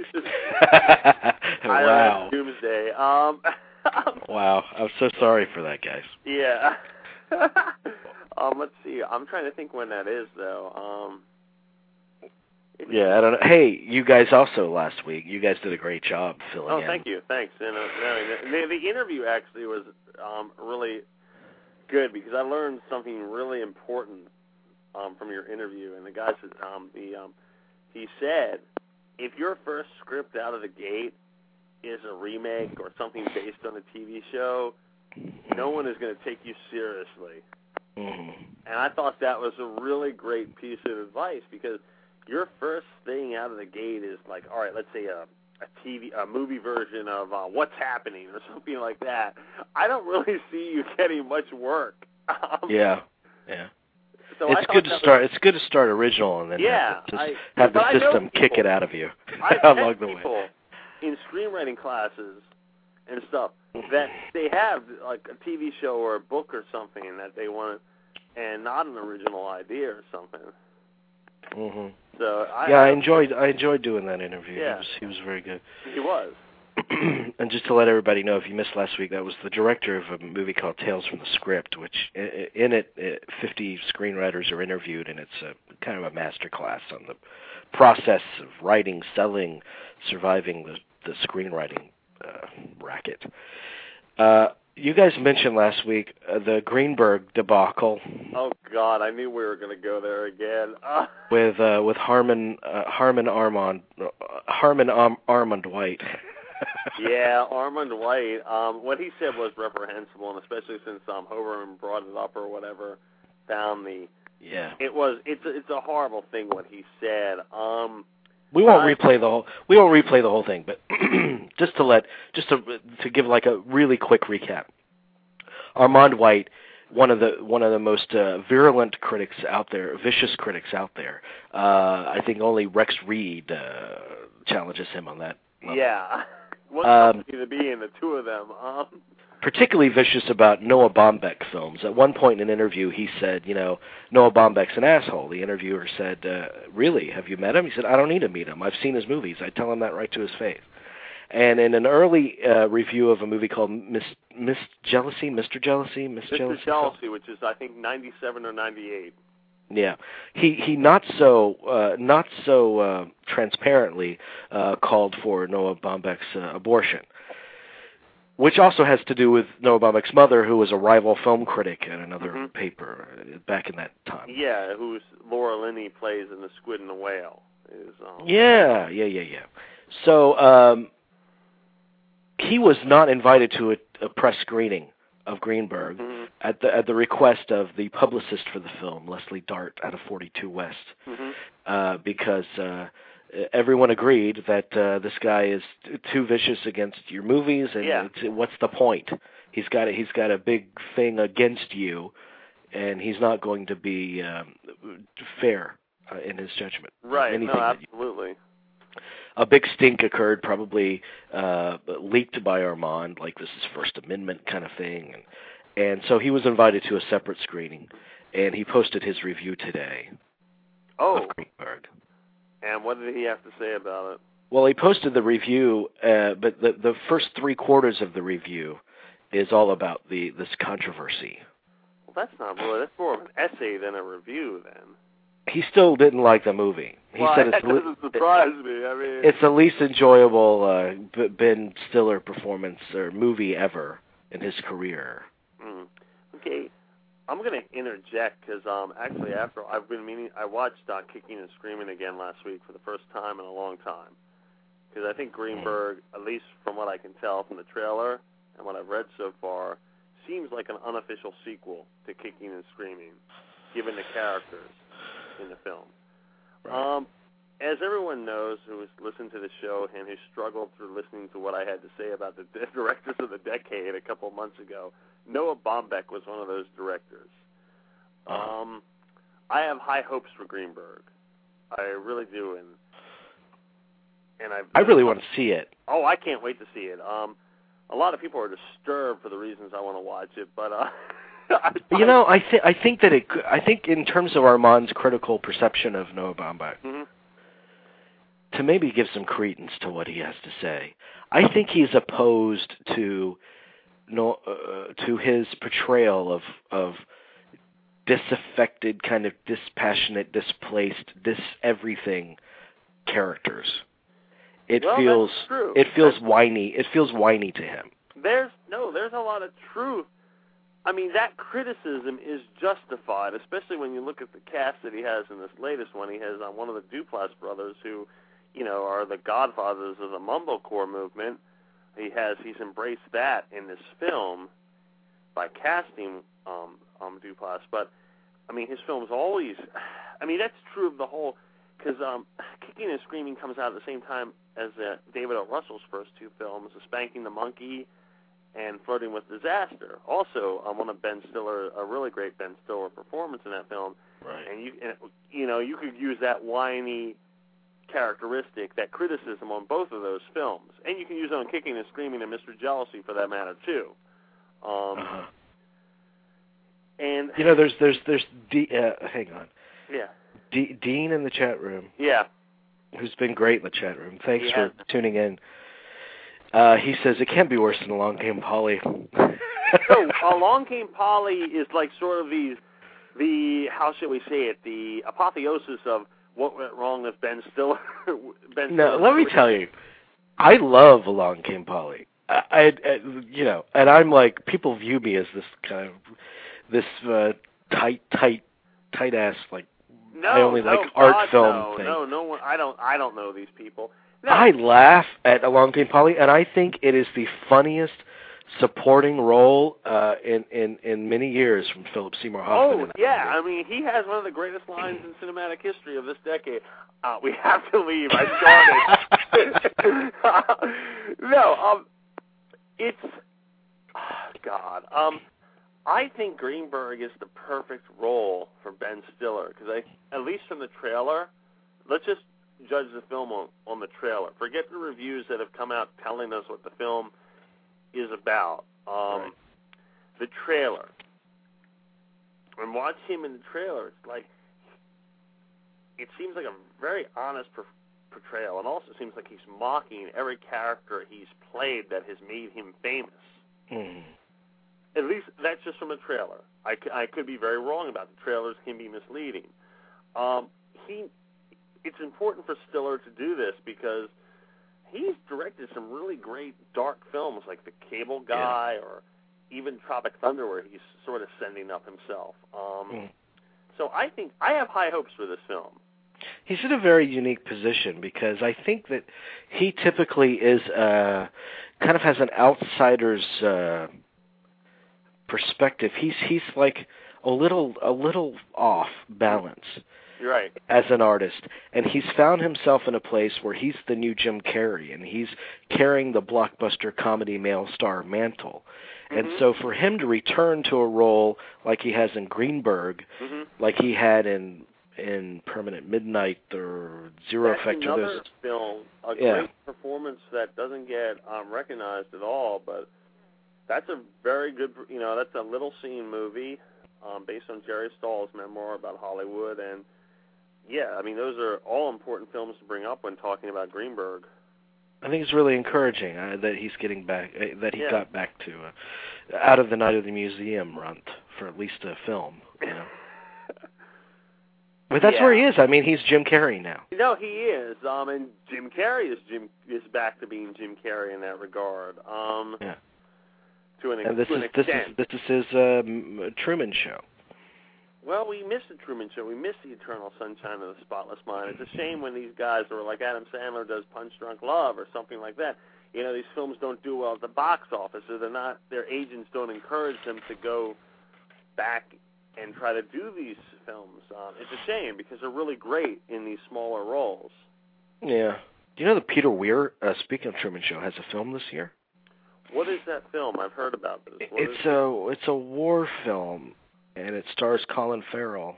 Wow. Doomsday. Um, Wow. I'm so sorry for that, guys. yeah. um, let's see. I'm trying to think when that is, though. Um, it's- Yeah, I don't know. Hey, you guys also last week, you guys did a great job filling Oh, in. thank you. Thanks. And, uh, no, the, the interview actually was um, really good because I learned something really important um, from your interview. And the guy said, um, the um, he said, if your first script out of the gate is a remake or something based on a T V show, no one is going to take you seriously. Mm-hmm. And I thought that was a really great piece of advice because your first thing out of the gate is like, all right, let's say a, a T V, a movie version of uh, What's Happening or something like that. I don't really see you getting much work. Um, Yeah, yeah. So I it's thought good to that start. was- It's good to start original and then Yeah, have the, I- just have the but I know system kick people- it out of you I've along met the way. people in screenwriting classes and stuff that they have like a T V show or a book or something that they want, and not an original idea or something. hmm So I, Yeah, I I enjoyed. I enjoyed doing that interview. Yeah. He was he was very good. He was. And just to let everybody know, if you missed last week, that was the director of a movie called Tales from the Script, which i- in it, uh, fifty screenwriters are interviewed, and it's a kind of a master class on the process of writing, selling, surviving the, the screenwriting uh, racket. Uh, you guys mentioned last week uh, the Greenberg debacle Oh God, I knew we were going to go there again. Uh, with uh, with Harmon uh, Harmon Armand uh, Harmon Arm, Armand White. yeah, Armand White. Um, what he said was reprehensible, and especially since um, Hoberman brought it up or whatever, found the. Yeah. It was. It's. A, it's a horrible thing what he said. Um. We won't I- replay the whole. We won't replay the whole thing, but just to let, just to to give like a really quick recap. Armand White, one of the one of the most uh, virulent critics out there, vicious critics out there. Uh, I think only Rex Reed uh, challenges him on that level. Yeah. What Um, company to be in, the two of them. Um. Particularly vicious about Noah Baumbach films. At one point in an interview, he said, you know, Noah Baumbach's an asshole. The interviewer said, uh, really, have you met him? He said, I don't need to meet him. I've seen his movies. I tell him that right to his face. And in an early uh, review of a movie called Miss Miss Jealousy, Mister Jealousy, Miss Mister Jealousy, Jealousy, which is I think ninety-seven or ninety-eight. yeah, he he not so uh, not so uh, transparently uh, called for Noah Baumbach's uh, abortion, which also has to do with Noah Baumbach's mother, who was a rival film critic at another Mhm. paper uh, back in that time. Yeah, who's Laura Linney plays in The Squid and the Whale. Is um, Yeah, yeah, yeah, yeah. So um, he was not invited to a, a press screening of Greenberg Mhm. at the at the request of the publicist for the film, Leslie Dart, out of forty-two West, Mhm. uh, because uh, everyone agreed that uh, this guy is t- too vicious against your movies, and Yeah. it's, what's the point? He's got a, he's got a big thing against you, and he's not going to be um, fair uh, in his judgment. Right. Anything no, that absolutely. You, a big stink occurred, probably uh, leaked by Armand, like this is First Amendment kind of thing, and and so he was invited to a separate screening, and he posted his review today. Oh. Of Greenberg. And what did he have to say about it? Well, he posted the review, uh, but the the first three quarters of the review is all about the this controversy. Well, that's not really. That's more of an essay than a review, then. He still didn't like the movie. He well, said that it's doesn't le- surprise me. I mean, it's the least enjoyable uh, Ben Stiller performance or movie ever in his career. Mm. Okay, I'm going to interject because um, actually, after I've been meaning, I watched uh, Kicking and Screaming again last week for the first time in a long time. Because I think Greenberg, at least from what I can tell from the trailer and what I've read so far, seems like an unofficial sequel to Kicking and Screaming, given the characters in the film. Right. Um, as everyone knows who has listened to the show and who struggled through listening to what I had to say about the de- directors of the decade a couple of months ago, Noah Baumbach was one of those directors. Um, I have high hopes for Greenberg. I really do, and and I've, I really want to see it. Oh, I can't wait to see it. Um, a lot of people are disturbed for the reasons I want to watch it, but uh, I, you know, I think I think that it. I think in terms of Armand's critical perception of Noah Baumbach, mm-hmm. to maybe give some credence to what he has to say, I think he's opposed to no uh, to his portrayal of of disaffected, kind of dispassionate, displaced, dis everything characters. It well, feels that's true. it feels that's, whiny. It feels whiny to him. There's no, there's a lot of truth. I mean, that criticism is justified, especially when you look at the cast that he has in this latest one. He has um, one of the Duplass brothers, who, you know, are the godfathers of the mumblecore movement. He has he's embraced that in this film by casting um, um, Duplass. But I mean, his films always. I mean, that's true of the whole. Because um, Kicking and Screaming comes out at the same time as uh, David O. Russell's first two films, Spanking the Monkey and Flirting with Disaster. Also, um, one of Ben Stiller, a really great Ben Stiller performance in that film. Right. And you, and, you know, you could use that whiny characteristic, that criticism on both of those films, and you can use it on Kicking and Screaming and Mister Jealousy for that matter too. Um, uh-huh. And you know, there's there's there's D, uh, hang on. Yeah. D, Dean in the chat room. Yeah. Who's been great in the chat room. Thanks yeah. for tuning in. Uh, he says it can't be worse than Along Came Polly. So, Along Came Polly is like sort of the, the how should we say it, the apotheosis of what went wrong with Ben Stiller. Ben no, Stiller. let me tell you, I love Along Came Polly. I, I, I, you know, and I'm like, people view me as this kind of, this uh, tight, tight, tight ass, like, No, I only no, like God, art film no, thing. No, no one. I don't. I don't know these people. No. I laugh at Along Came Polly, and I think it is the funniest supporting role uh, in, in in many years from Philip Seymour Hoffman. Oh yeah, I mean he has one of the greatest lines in cinematic history of this decade. Uh, we have to leave. I started. no, um, it's oh, God. Um, I think Greenberg is the perfect role for Ben Stiller because I, at least from the trailer, let's just judge the film on, on the trailer. Forget the reviews that have come out telling us what the film is about. Um, right. The trailer. And watch him in the trailer. It's like it seems like a very honest per- portrayal, and also seems like he's mocking every character he's played that has made him famous. Mm. At least that's just from a trailer. I, c- I could be very wrong about the trailers can be misleading. Um, he, it's important for Stiller to do this because he's directed some really great dark films like The Cable Guy yeah. or even Tropic Thunder, where he's sort of sending up himself. Um, mm. So I think I have high hopes for this film. He's in a very unique position because I think that he typically is uh, kind of has an outsider's uh, perspective. He's he's like a little a little off balance. You're right. As an artist, and he's found himself in a place where he's the new Jim Carrey, and he's carrying the blockbuster comedy male star mantle. Mm-hmm. And so for him to return to a role like he has in Greenberg, mm-hmm. like he had in in Permanent Midnight or Zero That's Effect or another those. film, a Yeah. great performance that doesn't get um, recognized at all, but that's a very good, you know, that's a little scene movie um, based on Jerry Stahl's memoir about Hollywood, and yeah, I mean, those are all important films to bring up when talking about Greenberg. I think it's really encouraging uh, that he's getting back, uh, that he Yeah. got back to uh, out of the Night of the Museum run for at least a film, you know. But that's Yeah. where he is. I mean, he's Jim Carrey now. No, he is, um, and Jim Carrey is Jim is back to being Jim Carrey in that regard. Um, Yeah. To an, And this to is an this extent. is this is his um, Truman Show. Well, we miss the Truman Show. We miss the Eternal Sunshine of the Spotless Mind. It's a shame when these guys are like Adam Sandler does Punch Drunk Love or something like that. You know, these films don't do well at the box office, or they're not. Their agents don't encourage them to go back and try to do these films. Um, it's a shame because they're really great in these smaller roles. Yeah. Do you know that Peter Weir, uh, speaking of Truman Show, has a film this year? What is that film? I've heard about this. What It's is a it's a war film, and it stars Colin Farrell.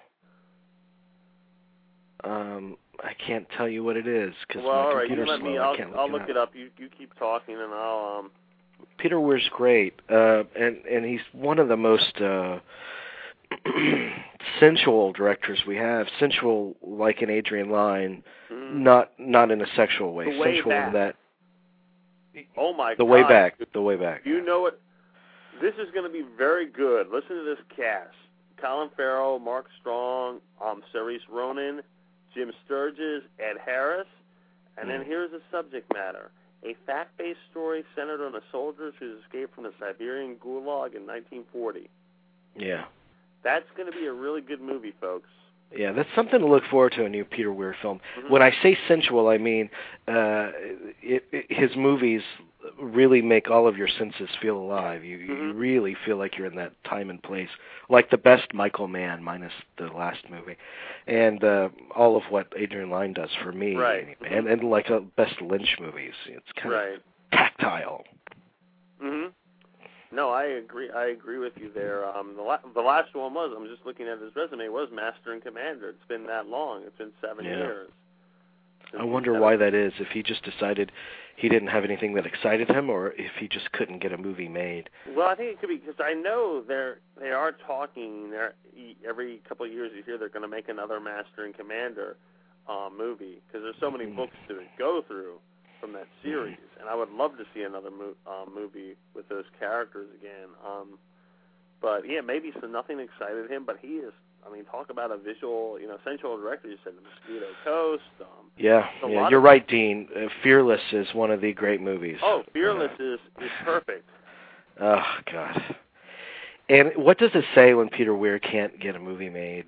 Um, I can't tell you what it is because well, my all right, computer's you let slow. me. I I'll, can't I'll look, look it it up. You you keep talking, and I'll. Um... Peter Weir's great, uh, and and he's one of the most uh, sensual directors we have. Sensual, like in Adrian Lyne, Mm-hmm. not not in a sexual way. The Way sensual Back. in that. Oh my The God! Way Back. The Way Back. You know what? This is going to be very good. Listen to this cast: Colin Farrell, Mark Strong, um, Saoirse Ronan, Jim Sturgis, Ed Harris, and then Mm. here's the subject matter: a fact-based story centered on a soldier who's escaped from the Siberian Gulag in nineteen forty. Yeah. That's going to be a really good movie, folks. Yeah, that's something to look forward to, a new Peter Weir film. Mhm. When I say sensual, I mean uh, it, it, his movies really make all of your senses feel alive. You, you Mhm. really feel like you're in that time and place, like the best Michael Mann, minus the last movie, and uh, all of what Adrian Lyne does for me, Right. and, and like uh, best Lynch movies. It's kind Right. of tactile. Mhm. No, I agree. I agree with you there. Um, the la- the last one was, I'm just looking at his resume, was Master and Commander. It's been that long. It's been seven Yeah. years. I wonder why that is, if he just decided he didn't have anything that excited him, or if he just couldn't get a movie made. Well, I think it could be because I know they're they are talking. They're, every couple of years you hear they're going to make another Master and Commander uh, movie because there's so many Mm. books to go through from that series, and I would love to see another mo- uh, movie with those characters again. Um, but yeah, maybe so nothing excited him, but he is. I mean, talk about a visual, you know, sensual director. You said The Mosquito Coast. Um, Yeah, a yeah lot you're of- right, Dean. Uh, Fearless is one of the great movies. Oh, Fearless Uh, is is perfect. Oh, God. And what does it say when Peter Weir can't get a movie made?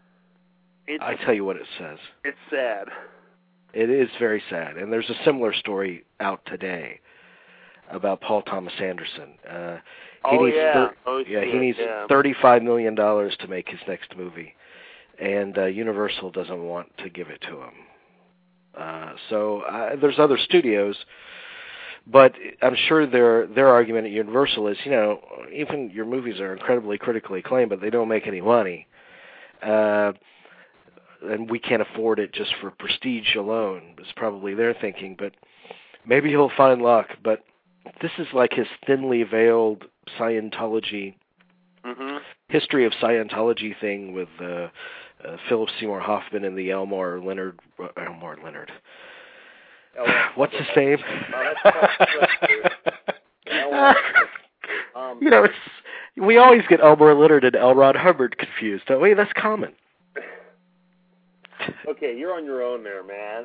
It's I tell you what it says. it's sad. It is very sad. And there's a similar story out today about Paul Thomas Anderson. Uh, he Oh needs yeah, thir- oh yeah, shit, he needs yeah. thirty-five million dollars to make his next movie, and uh, Universal doesn't want to give it to him. Uh, so uh, there's other studios, but I'm sure their their argument at Universal is, you know, even your movies are incredibly critically acclaimed, but they don't make any money, uh, and we can't afford it just for prestige alone. Is probably their thinking, but maybe he'll find luck. But this is like his thinly veiled Scientology, Mhm. history of Scientology thing with uh, uh, Philip Seymour Hoffman and the Elmore Leonard, uh, Elmore Leonard. Elmore. What's his name? Oh, that's tough, dude. Elmore. Um, You know, it's we always get Elmore Leonard and L. Ron Hubbard confused, don't we? That's common. Okay, you're on your own there, man.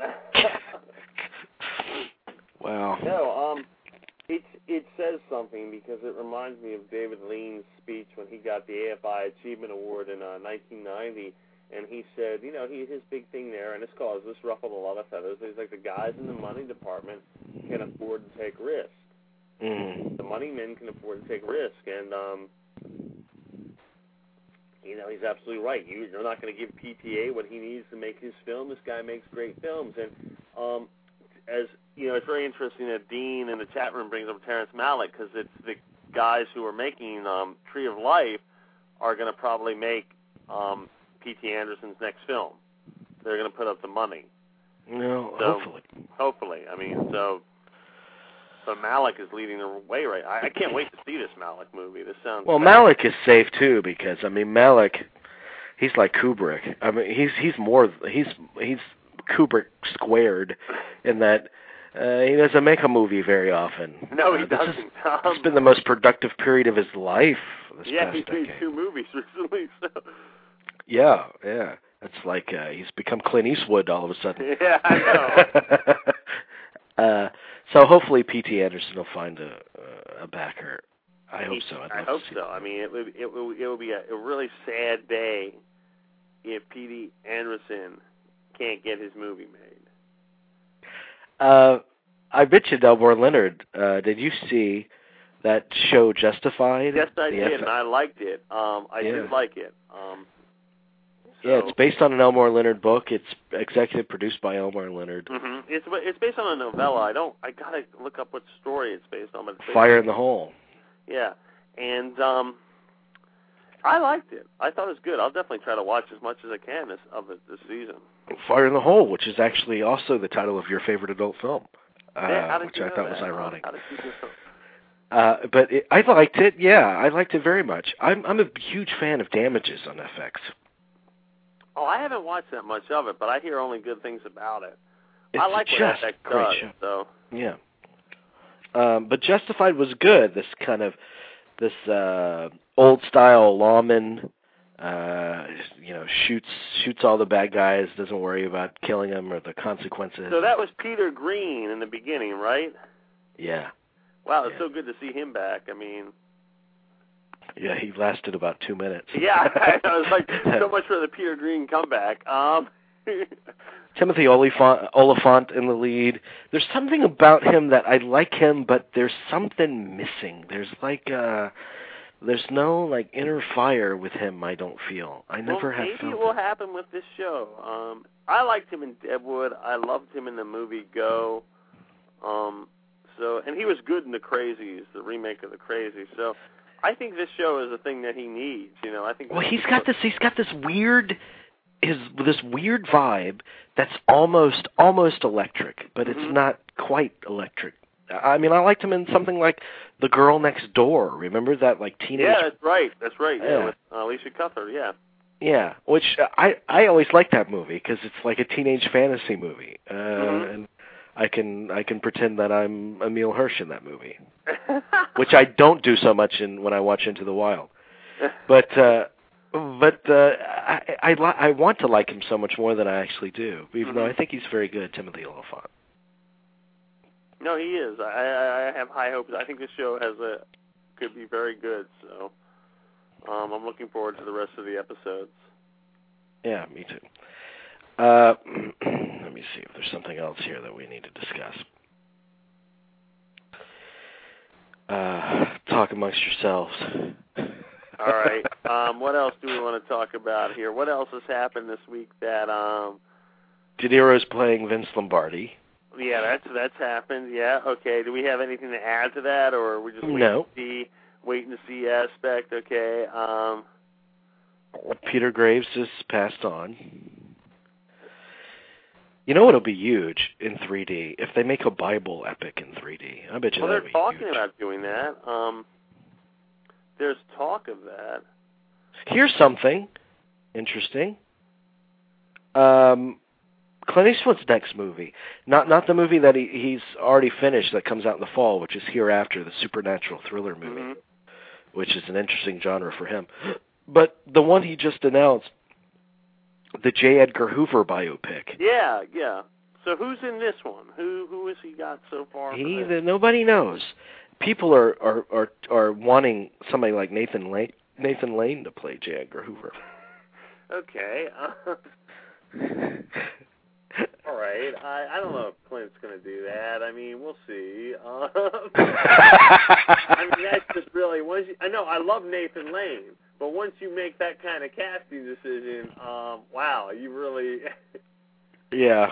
Wow. No, um, it it says something because it reminds me of David Lean's speech when he got the A F I Achievement Award in uh, nineteen ninety, and he said, you know, he his big thing there, and this cause this ruffled a lot of feathers. He's like, the guys in the money department can afford to take risks. Mm. The money men can afford to take risk, and um, you know, he's absolutely right. You, you're not going to give P T A what he needs to make his film. This guy makes great films, and um, as you know, it's very interesting that Dean in the chat room brings up Terrence Malick because it's the guys who are making um, Tree of Life are going to probably make um, P T Anderson's next film. they're going to put up the money. No, so, hopefully. Hopefully. I mean, so, so Malick is leading the way right. I, I can't wait to see this Malick movie. This sounds Well, bad. Malick is safe too because I mean Malick, he's like Kubrick. I mean he's he's more he's he's Kubrick squared in that uh, he doesn't make a movie very often. No, he uh, this doesn't. Is, um, it's been the most productive period of his life. This yeah, past he made decade. two movies recently. So. Yeah, yeah. It's like uh, he's become Clint Eastwood all of a sudden. Yeah, I know. uh, so hopefully P T Anderson will find a a backer. I hope so. I'd I love hope to see so. that. I mean, it would it would it would be a, a really sad day if P T Anderson can't get his movie made. Uh, I mentioned Elmore Leonard. Uh, did you see that show Justified? Yes, I The did, F- and I liked it. Um, I Yeah. did like it. Um, so, yeah, it's based on an Elmore Leonard book. It's executive produced by Elmore Leonard. Mm-hmm. It's it's based on a novella. I don't. I gotta look up what story it's based on. But it's based Fire on, in the Hole. Yeah, and um, I liked it. I thought it was good. I'll definitely try to watch as much as I can this, of it this season. Fire in the Hole, which is actually also the title of your favorite adult film, uh, Yeah, how did which you I know thought that? was ironic. How did you know? Uh, but it, I liked it. Yeah, I liked it very much. I'm I'm a huge fan of Damages on F X. Oh, I haven't watched that much of it, but I hear only good things about it. It's I like what just F X a great does. show. So Yeah. Um, but Justified was good. This kind of this uh, old style lawman, uh, you know, shoots shoots all the bad guys. Doesn't worry about killing them or the consequences. So that was Peter Green in the beginning, right? Yeah. Wow, it's Yeah. so good to see him back. I mean, Yeah, he lasted about two minutes. yeah, I was like, so much for the Peter Green comeback. Um, Timothy Oliphant, Oliphant in the lead. There's something about him that I like him, but there's something missing. There's like uh there's no like inner fire with him. I don't feel. I never well, have maybe felt it will it. happen with this show. Um, I liked him in Deadwood. I loved him in the movie Go. Um, so, and he was good in The Crazies, the remake of The Crazies. So, I think this show is a thing that he needs. You know, I think. Well, he's got this. He's got this weird, his this weird vibe that's almost almost electric, but Mm-hmm. it's not quite electric. I mean, I liked him in something like The Girl Next Door. Remember that, like teenage? Yeah, that's right. That's right. Yeah, Yeah. with uh, Alicia Cuthbert. Yeah. Yeah, which uh, I I always like that movie because it's like a teenage fantasy movie, uh, Mhm. and I can I can pretend that I'm Emile Hirsch in that movie, which I don't do so much in when I watch Into the Wild. But uh, but uh, I I, li- I want to like him so much more than I actually do, even though Mhm. I think he's very good, Timothy Oliphant. No, he is. I, I I have high hopes. I think this show has a could be very good. So, um, I'm looking forward to the rest of the episodes. Yeah, me too. Uh, let me see if there's something else here that we need to discuss. Uh, talk amongst yourselves. All right. Um, what else do we want to talk about here? What else has happened this week that um De Niro's playing Vince Lombardi. yeah, that's that's happened. Yeah, okay. Do we have anything to add to that, or are we just waiting No. to see waiting to see aspect? Okay. Um Peter Graves has passed on. You know what'll be huge in three D? If they make a Bible epic in three D. I bet you well, that'll they're be talking huge. about doing that. Um there's talk of that. Here's something interesting. Um, Clint Eastwood's next movie, not not the movie that he, he's already finished that comes out in the fall, which is Hereafter, the supernatural thriller movie, Mhm. which is an interesting genre for him. But the one he just announced, the J. Edgar Hoover biopic. Yeah, yeah. So who's in this one? Who who has he got so far? for He, this? the, nobody knows. People are, are, are, are wanting somebody like Nathan Lane, Nathan Lane to play J. Edgar Hoover. Okay. Uh, all right. I, I don't know if Clint's going to do that. I mean, we'll see. Um, I mean, that's just really once you, I know I love Nathan Lane, but once you make that kind of casting decision, um, wow, you really. Yeah.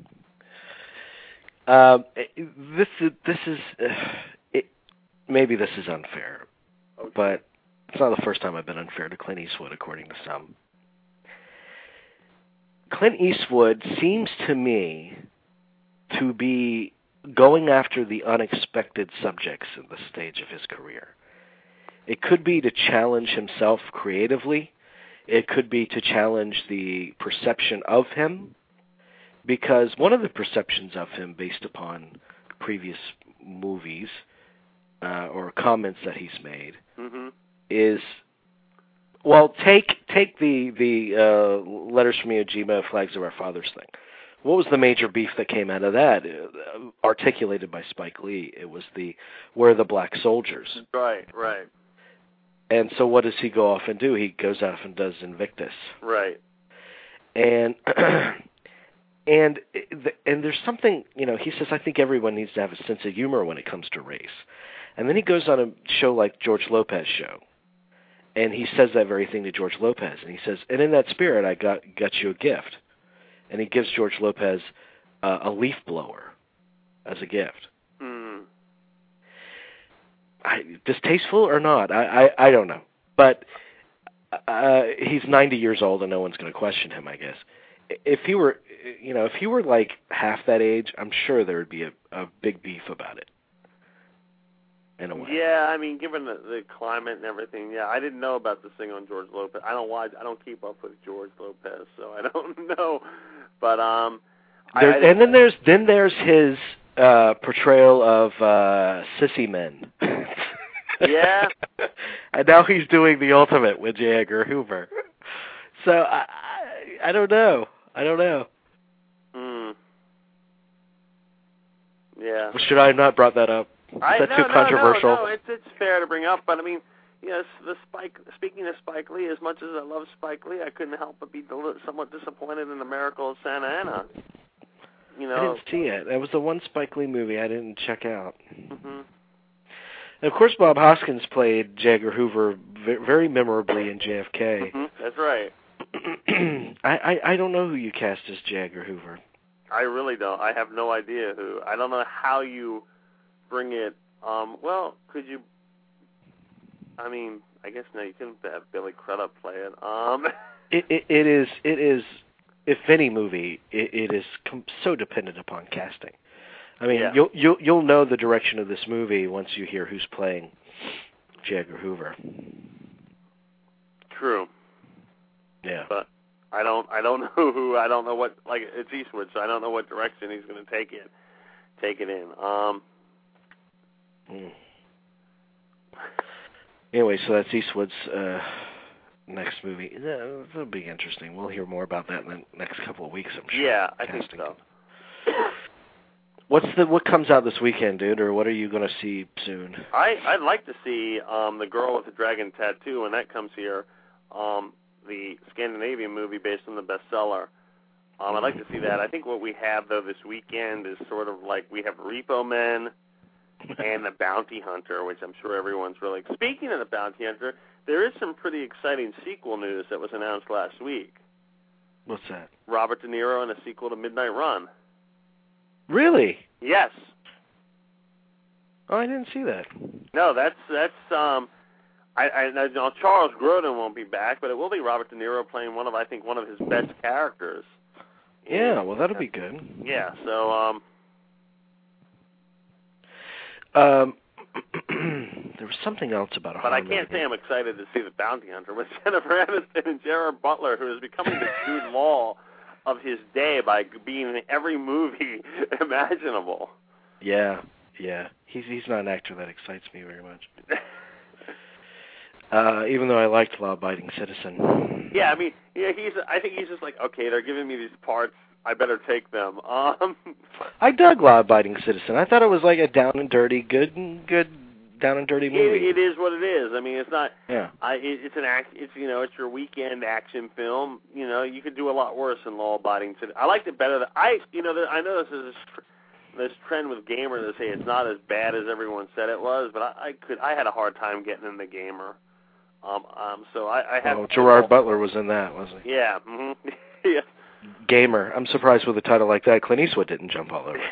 Um, this is this is uh, it, maybe this is unfair, Okay. but it's not the first time I've been unfair to Clint Eastwood, according to some. Clint Eastwood seems to me to be going after the unexpected subjects in the stage of his career. It could be to challenge himself creatively. It could be to challenge the perception of him, because one of the perceptions of him based upon previous movies uh, or comments that he's made mm-hmm. is, well, take take the, the uh, Letters from Iwo Jima, Flags of Our Fathers thing. What was the major beef that came out of that? Uh, articulated by Spike Lee. It was the, where are the black soldiers? Right, right. And so what does he go off and do? He goes off and does Invictus. Right. And and and there's something, you know, he says, I think everyone needs to have a sense of humor when it comes to race. And then he goes on a show like George Lopez show, and he says that very thing to George Lopez. And he says, and in that spirit, I got got you a gift. And he gives George Lopez uh, a leaf blower as a gift. Mm. I, distasteful or not, I, I, I don't know. But uh, he's ninety years old, and no one's going to question him, I guess. If he were, you know, if he were like half that age, I'm sure there would be a, a big beef about it. In a way. Yeah, I mean, given the, the climate and everything, yeah, I didn't know about this thing on George Lopez. I don't watch, I don't keep up with George Lopez, so I don't know. But um, there, I, I, and then there's then there's his uh, portrayal of uh, sissy men. Yeah. And now he's doing the ultimate with J. Edgar Hoover. So I, I, I don't know. I don't know. Mm. Yeah. Should I have not brought that up? Is I, that no, too no, controversial? No, no, it's it's fair to bring up, but I mean, yes, the Spike. Speaking of Spike Lee, as much as I love Spike Lee, I couldn't help but be del- somewhat disappointed in The Miracle of Santa Ana. You know, I didn't see it. It was the one Spike Lee movie I didn't check out. Mm-hmm. And of course, Bob Hoskins played J. Edgar Hoover very memorably in J F K. Mm-hmm. That's right. I, I I don't know who you cast as J. Edgar Hoover. I really don't. I have no idea who. I don't know how you bring it. Um, well, could you? I mean, I guess no, you couldn't have Billy Crudup play it. Um, it, it it is it is if any movie, it, it is com- so dependent upon casting. I mean, yeah. you'll you'll you'll know the direction of this movie once you hear who's playing J. Edgar Hoover. True. Yeah. But I don't I don't know who. I don't know what. Like, it's Eastwood, so I don't know what direction he's going to take it take it in. Um. Mm. Anyway, so that's Eastwood's uh, next movie. Yeah, that'll be interesting. We'll hear more about that in the next couple of weeks, I'm sure. Yeah, I Casting. think so. What's the what comes out this weekend, dude, or what are you going to see soon? I I'd like to see um, The Girl with the Dragon Tattoo when that comes here. Um, the Scandinavian movie based on the bestseller. Um, I'd like to see that. I think what we have though this weekend is sort of like we have Repo Men and The Bounty Hunter, which I'm sure everyone's really. Speaking of The Bounty Hunter, there is some pretty exciting sequel news that was announced last week. What's that? Robert De Niro in a sequel to Midnight Run. Really? Yes. Oh, I didn't see that. No, that's that's um, I I know Charles Grodin won't be back, but it will be Robert De Niro playing one of I think one of his best characters. Yeah, well, that'll be good. Yeah. So um. Um, there was something else about a But I horror can't movie. say I'm excited to see The Bounty Hunter with Jennifer Aniston and Gerard Butler, who is becoming the Jude Law of his day by being in every movie imaginable. Yeah, yeah. He's he's not an actor that excites me very much. uh, even though I liked Law Abiding Citizen. Yeah, I mean, yeah, he's. I think he's just like, okay, they're giving me these parts, I better take them. Um, I dug Law Abiding Citizen. I thought it was like a down and dirty, good, good, down and dirty movie. it, it is what it is. I mean, it's not. Yeah. I. It, it's an act. It's you know, it's your weekend action film. You know, you could do a lot worse than Law Abiding Citizen. I liked it better. Than, I. You know, I know this is this, this trend with Gamer to say it's not as bad as everyone said it was, but I, I could. I had a hard time getting in the Gamer. Um. Um. So I. I had. Oh, Gerard Butler was in that, wasn't he? Yeah. Mm-hmm. Yeah. Gamer. I'm surprised with a title like that, Clint Eastwood didn't jump all over.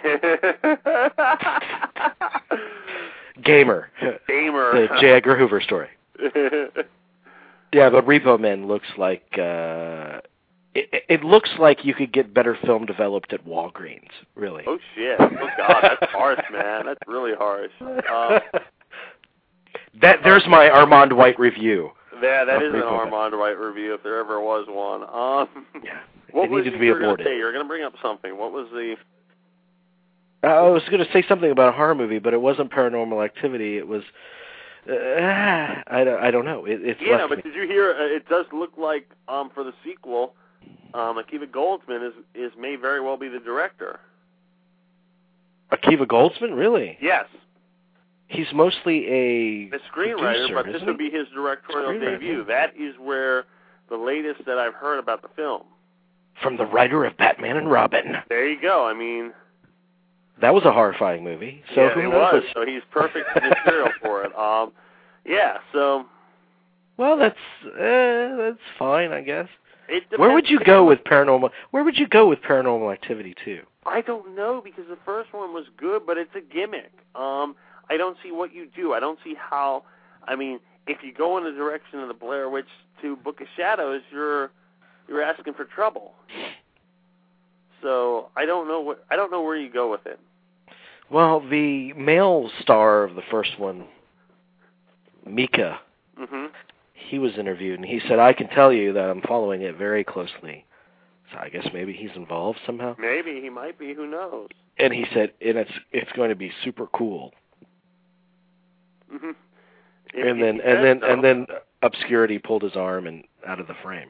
Gamer. Gamer. The J. Edgar Hoover story. Yeah, but Repo Men looks like, uh, It, it looks like you could get better film developed at Walgreens, really. Oh, shit. Oh, God, that's harsh, man. That's really harsh. Um, that There's my Armand White review. Yeah, that is an Armand White review, if there ever was one. Um, yeah, what it was needed to you be were aborted. Say? You were going to bring up something. What was the... Uh, I was going to say something about a horror movie, but it wasn't Paranormal Activity. It was... Uh, I, don't, I don't know. It, it's yeah, left but me. did you hear? Uh, it does look like um, for the sequel, um, Akiva Goldsman is is may very well be the director. Akiva Goldsman, really? Yes. He's mostly a the screenwriter, producer, but this would be his directorial debut. That is where the latest that I've heard about the film. From the writer of Batman and Robin. There you go. I mean, that was a horrifying movie. So yeah, who it knows? was. So he's perfect material for it. Um, yeah. So. Well, that's uh, that's fine, I guess. It Where would you go with paranormal? Where would you go with Paranormal Activity two? I don't know, because the first one was good, but it's a gimmick. Um, I don't see what you do. I don't see how. I mean, if you go in the direction of the Blair Witch to Book of Shadows, you're you're asking for trouble. So I don't know what I don't know where you go with it. Well, the male star of the first one, Mika, mm-hmm. he was interviewed, and he said, "I can tell you that I'm following it very closely." So I guess maybe he's involved somehow. Maybe he might be. Who knows? And he said, "And it's it's going to be super cool." Mm-hmm. And then and then so. and then obscurity pulled his arm and out of the frame.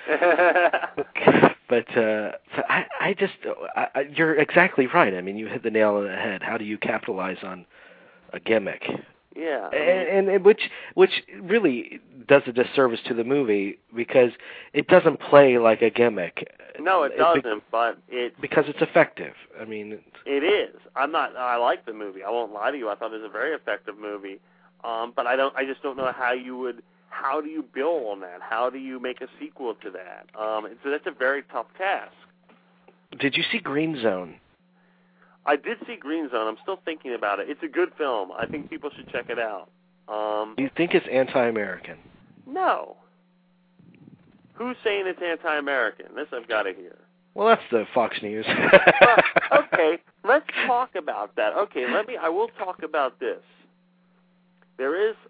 But uh, so I, I just, I, I, you're exactly right. I mean, you hit the nail on the head. How do you capitalize on a gimmick? Yeah, I mean, and, and which which really does a disservice to the movie because it doesn't play like a gimmick. No, it doesn't. It, but it because it's effective. I mean, it's, it is. I'm not. I like the movie. I won't lie to you. I thought it was a very effective movie. Um, but I don't. I just don't know how you would. How do you build on that? How do you make a sequel to that? Um, so that's a very tough task. Did you see Green Zone? I did see Green Zone. I'm still thinking about it. It's a good film. I think people should check it out. Um, do you think it's anti-American? No. Who's saying it's anti-American? This I've got to hear. Well, that's the Fox News. uh, okay, let's talk about that. Okay, let me. I will talk about this. There is.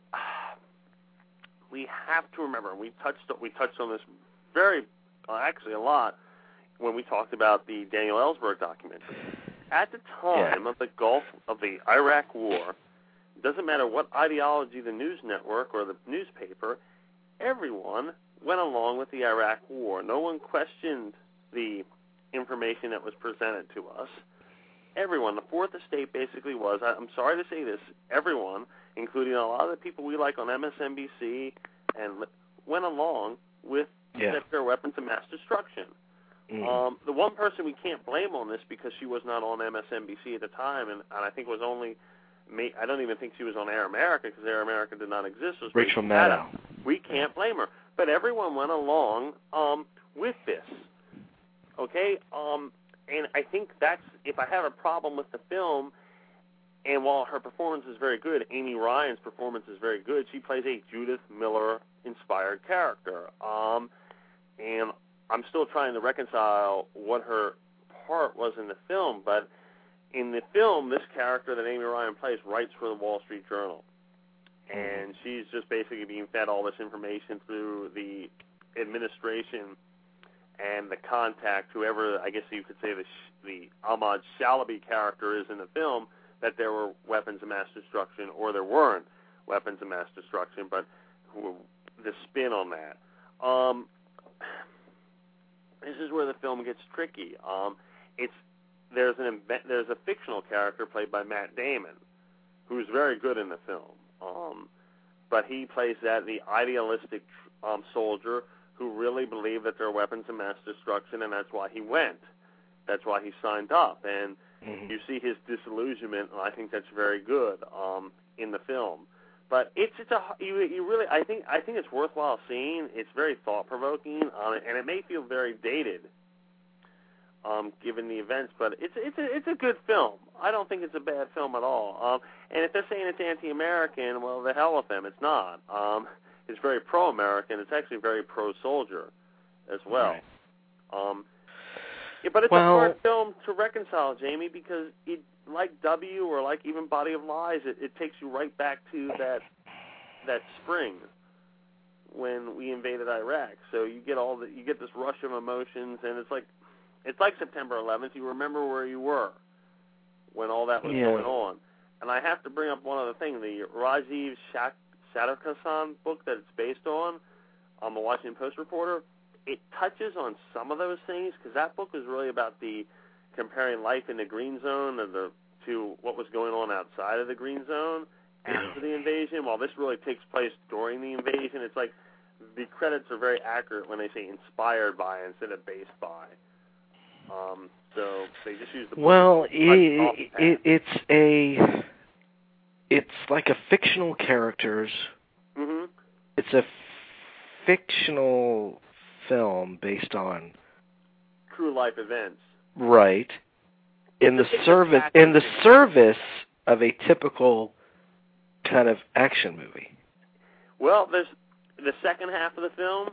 We have to remember. We touched. We touched on this very, uh, actually, a lot when we talked about the Daniel Ellsberg documentary. At the time yeah. of the Gulf of the Iraq War, it doesn't matter what ideology the news network or the newspaper, everyone went along with the Iraq War. No one questioned the information that was presented to us. Everyone, the Fourth Estate basically was, I'm sorry to say this, everyone, including a lot of the people we like on M S N B C, and went along with yeah. nuclear weapons of mass destruction. Mm. Um, the one person we can't blame on this because she was not on M S N B C at the time, and, and I think was only, I don't even think she was on Air America because Air America did not exist. Was Rachel Maddow. We can't blame her. But everyone went along um, with this. Okay? Um, and I think that's, if I have a problem with the film, and while her performance is very good, Amy Ryan's performance is very good, she plays a Judith Miller-inspired character. Um, and I'm still trying to reconcile what her part was in the film, but in the film, this character that Amy Ryan plays writes for the Wall Street Journal. And she's just basically being fed all this information through the administration and the contact, whoever, I guess you could say the, the Ahmad Shalaby character is in the film, that there were weapons of mass destruction or there weren't weapons of mass destruction, but the spin on that. Um, this is where the film gets tricky. Um, it's there's an there's a fictional character played by Matt Damon, who's very good in the film. Um, but he plays that the idealistic um, soldier who really believed that there are weapons of mass destruction, and that's why he went. That's why he signed up. And mm-hmm. you see his disillusionment, and I think that's very good um, in the film. But it's it's a you, you really I think I think it's worthwhile seeing. It's very thought provoking, um, and it may feel very dated, um, given the events. But it's it's a it's a good film. I don't think it's a bad film at all. Um, and if they're saying it's anti-American, well, the hell with them. It's not. Um, it's very pro-American. It's actually very pro-soldier as well. Um, yeah, but it's well, a hard film to reconcile, Jamie, because it, like W or like even Body of Lies, it, it takes you right back to that that spring when we invaded Iraq. So you get all the you get this rush of emotions, and it's like it's like September eleventh. You remember where you were when all that was yeah. going on. And I have to bring up one other thing: the Rajiv Shak- Shatterkasan book that it's based on, on the Washington Post reporter. It touches on some of those things because that book is really about the comparing life in the Green Zone and the to what was going on outside of the Green Zone after the invasion. While this really takes place during the invasion, it's like the credits are very accurate when they say inspired by instead of based by. Um, so they just use the book. Well, it, it, it's a it's like a fictional characters. Mm-hmm. It's a fictional film based on true life events. Right. In the service in the service of a typical kind of action movie. Well, there's the second half of the film,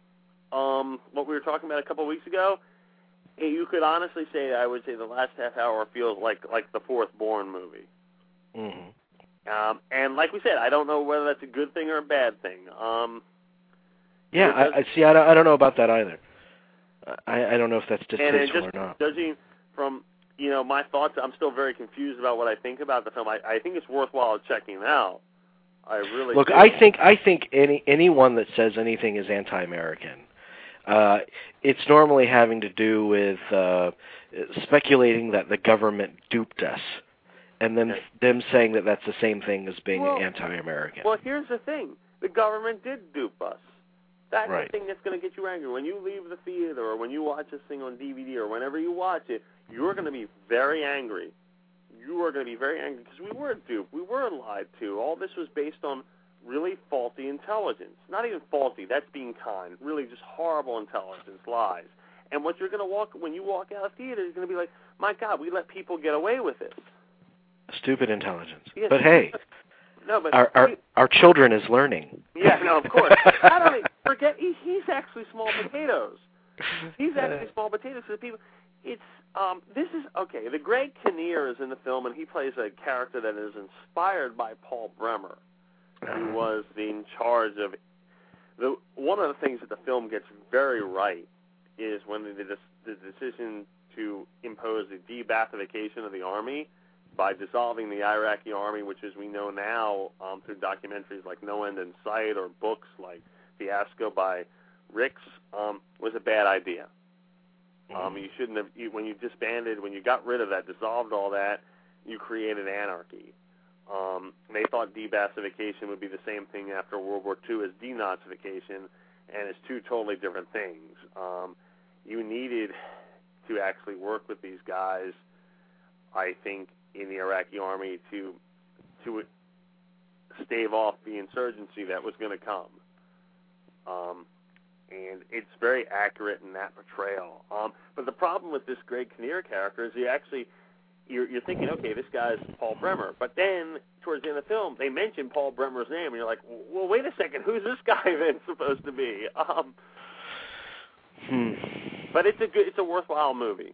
um, what we were talking about a couple of weeks ago, you could honestly say, I would say the last half hour feels like like the fourth Bourne movie. Mm-hmm. Um, and like we said, I don't know whether that's a good thing or a bad thing. Um, yeah, I, I see. I don't, I don't know about that either. I, I don't know if that's distasteful just or not. Judging from you know my thoughts, I'm still very confused about what I think about the film. I, I think it's worthwhile checking out. I really look. do. I think I think any anyone that says anything is anti-American. Uh, it's normally having to do with uh, speculating that the government duped us, and then okay. them saying that that's the same thing as being well, anti-American. Well, here's the thing. The government did dupe us. That's right. the thing that's going to get you angry. When you leave the theater or when you watch this thing on D V D or whenever you watch it, you're going to be very angry. You are going to be very angry because we were duped. We were lied to. All this was based on really faulty intelligence. Not even faulty, that's being kind. Really just horrible intelligence, lies. And what you're going to walk, when you walk out of theater, you're going to be like, my God, we let people get away with this. Stupid intelligence. Yes. But hey, no, but our, our, we, our children is learning. Yeah, no, of course. Not only, forget, he, he's actually small potatoes. He's actually small potatoes for the people. It's, um, this is, okay, the Greg Kinnear is in the film, and he plays a character that is inspired by Paul Bremer, who was in charge of, the one of the things that the film gets very right is when the, the, the decision to impose the de-Baathification of the army by dissolving the Iraqi army, which as we know now um, through documentaries like No End in Sight or books like Fiasco by Ricks, um, was a bad idea. Um, you shouldn't have, you, when you disbanded, when you got rid of that, dissolved all that, you created anarchy. Um, they thought de-Baathification would be the same thing after World War Two as denazification, and it's two totally different things. Um, you needed to actually work with these guys, I think, in the Iraqi army to to stave off the insurgency that was going to come. Um, and it's very accurate in that portrayal. Um, but the problem with this Greg Kinnear character is he actually, you're, you're thinking, okay, this guy's Paul Bremer. But then, towards the end of the film, they mention Paul Bremer's name, and you're like, well, wait a second, who's this guy then supposed to be? Um, hmm. But it's a good, it's a worthwhile movie.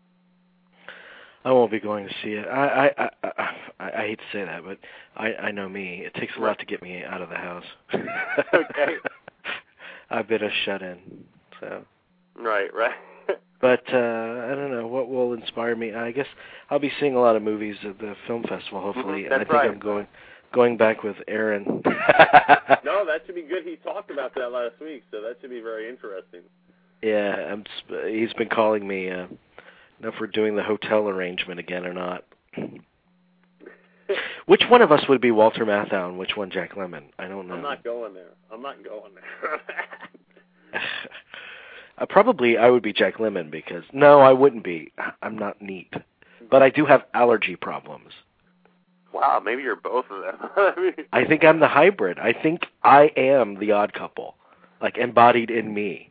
I won't be going to see it. I I I, I, I hate to say that, but I, I know me. It takes a lot to get me out of the house. Okay. I've been a shut-in, so. Right, right. But uh, I don't know what will inspire me. I guess I'll be seeing a lot of movies at the film festival, hopefully. Mm-hmm, and that's I think right. I'm going going back with Aaron. No, that should be good. He talked about that last week, so that should be very interesting. Yeah, I'm, he's been calling me. Uh, know if we're doing the hotel arrangement again or not. Which one of us would be Walter Matthau and which one Jack Lemmon? I don't know. I'm not going there. I'm not going there. uh, probably I would be Jack Lemmon because, no, I wouldn't be. I'm not neat. But I do have allergy problems. Wow, maybe you're both of them. I think I'm the hybrid. I think I am the odd couple, like embodied in me.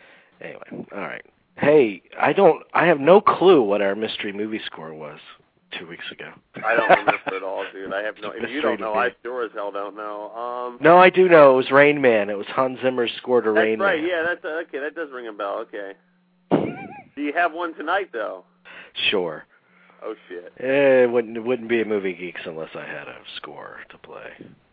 Anyway, all right. Hey, I don't. I have no clue what our mystery movie score was. two weeks ago. I don't remember at all, dude. I have no. If you don't to know, me. I sure as hell don't know. Um, No, I do know. It was Rain Man. It was Hans Zimmer scored a that's Rain right. Man. Yeah, that's uh, okay. That does ring a bell. Okay. Do you have one tonight, though? Sure. Oh shit. Eh, it wouldn't it wouldn't be a Movie Geeks unless I had a score to play.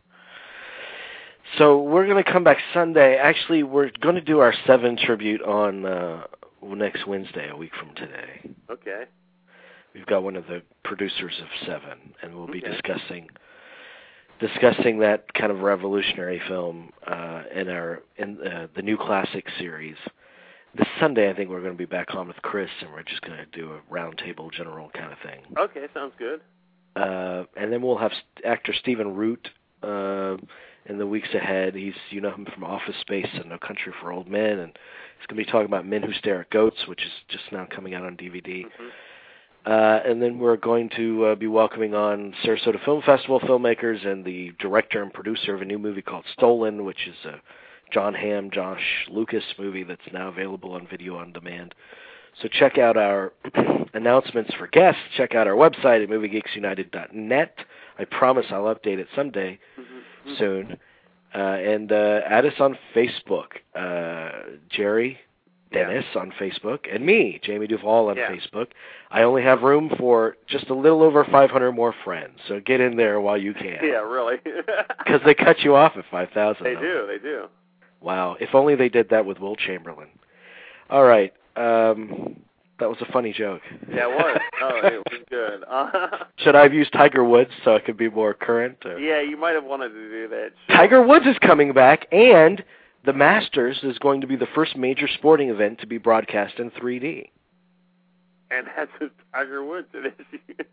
So we're going to come back Sunday. Actually, we're going to do our Seven tribute on uh, next Wednesday, a week from today. Okay. We've got one of the producers of Seven, and we'll be Okay. discussing discussing that kind of revolutionary film uh, in our in uh, the new classic series. This Sunday, I think we're going to be back on with Chris, and we're just going to do a roundtable general kind of thing. Okay, sounds good. Uh, and then we'll have st- actor Stephen Root uh, in the weeks ahead. He's you know him from Office Space and No Country for Old Men, and he's going to be talking about Men Who Stare at Goats, which is just now coming out on D V D. Mm-hmm. Uh, and then we're going to uh, be welcoming on Sarasota Film Festival filmmakers and the director and producer of a new movie called Stolen, which is a John Hamm, Josh Lucas movie that's now available on video on demand. So check out our announcements for guests. Check out our website at movie geeks united dot net. I promise I'll update it someday Mm-hmm. soon. Uh, and uh, add us on Facebook. Uh, Jerry Dennis yeah. on Facebook, and me, Jamie Duvall, on yeah. Facebook. I only have room for just a little over five hundred more friends, so get in there while you can. Yeah, really. Because they cut you off at five thousand. They though. do, they do. Wow, if only they did that with Will Chamberlain. All right, um, that was a funny joke. Yeah, it was. Oh, it was good. Uh, Should I have used Tiger Woods so I could be more current? Or? Yeah, you might have wanted to do that. Sure. Tiger Woods is coming back, and the Masters is going to be the first major sporting event to be broadcast in three D. And that's a Tiger Woods issue.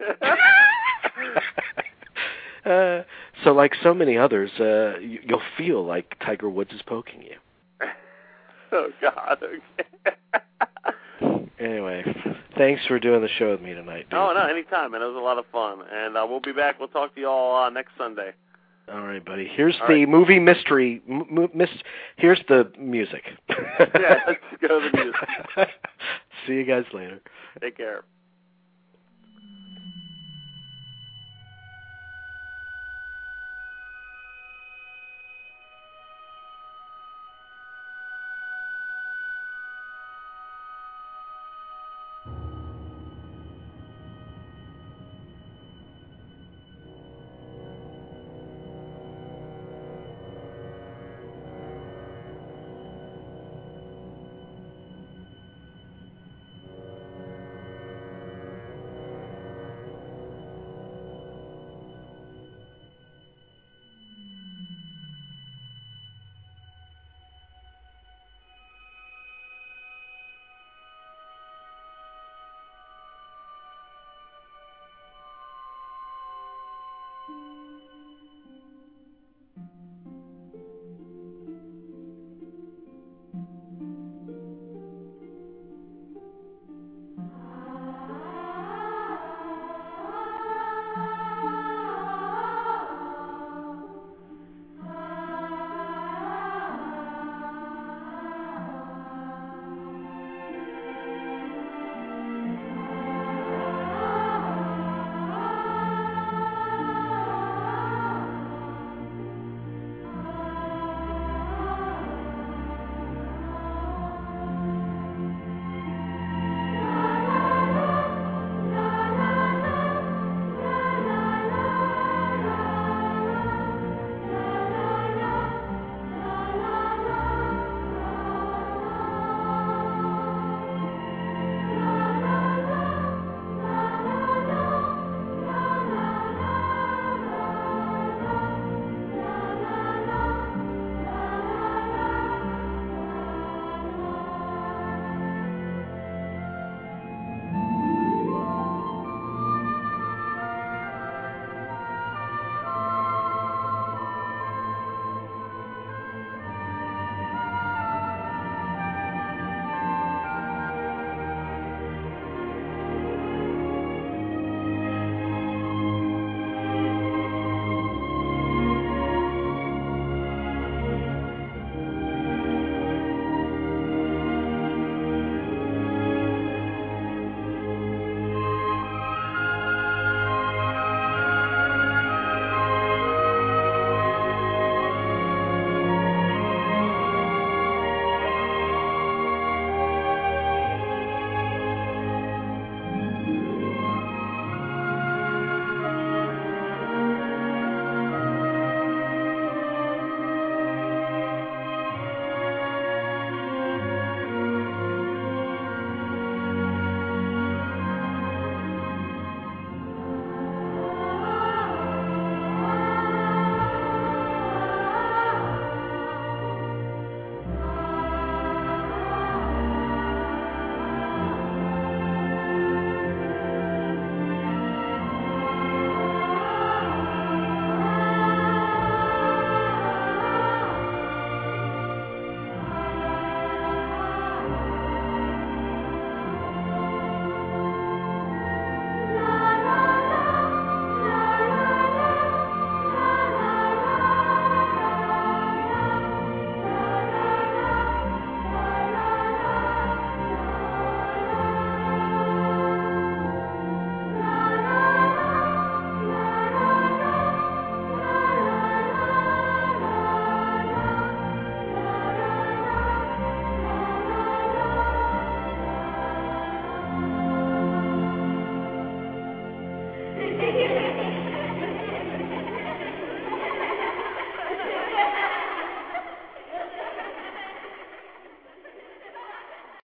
uh, so, like so many others, uh, you, you'll feel like Tiger Woods is poking you. Oh, God. Okay. Anyway, thanks for doing the show with me tonight, dude. Oh, no, anytime, man. It was a lot of fun. And uh, we'll be back. We'll talk to you all uh, next Sunday. All right, buddy. Here's all the right. movie mystery. M- m- mis- here's the music. Yeah, let's go to the music. See you guys later. Take care. Thank you.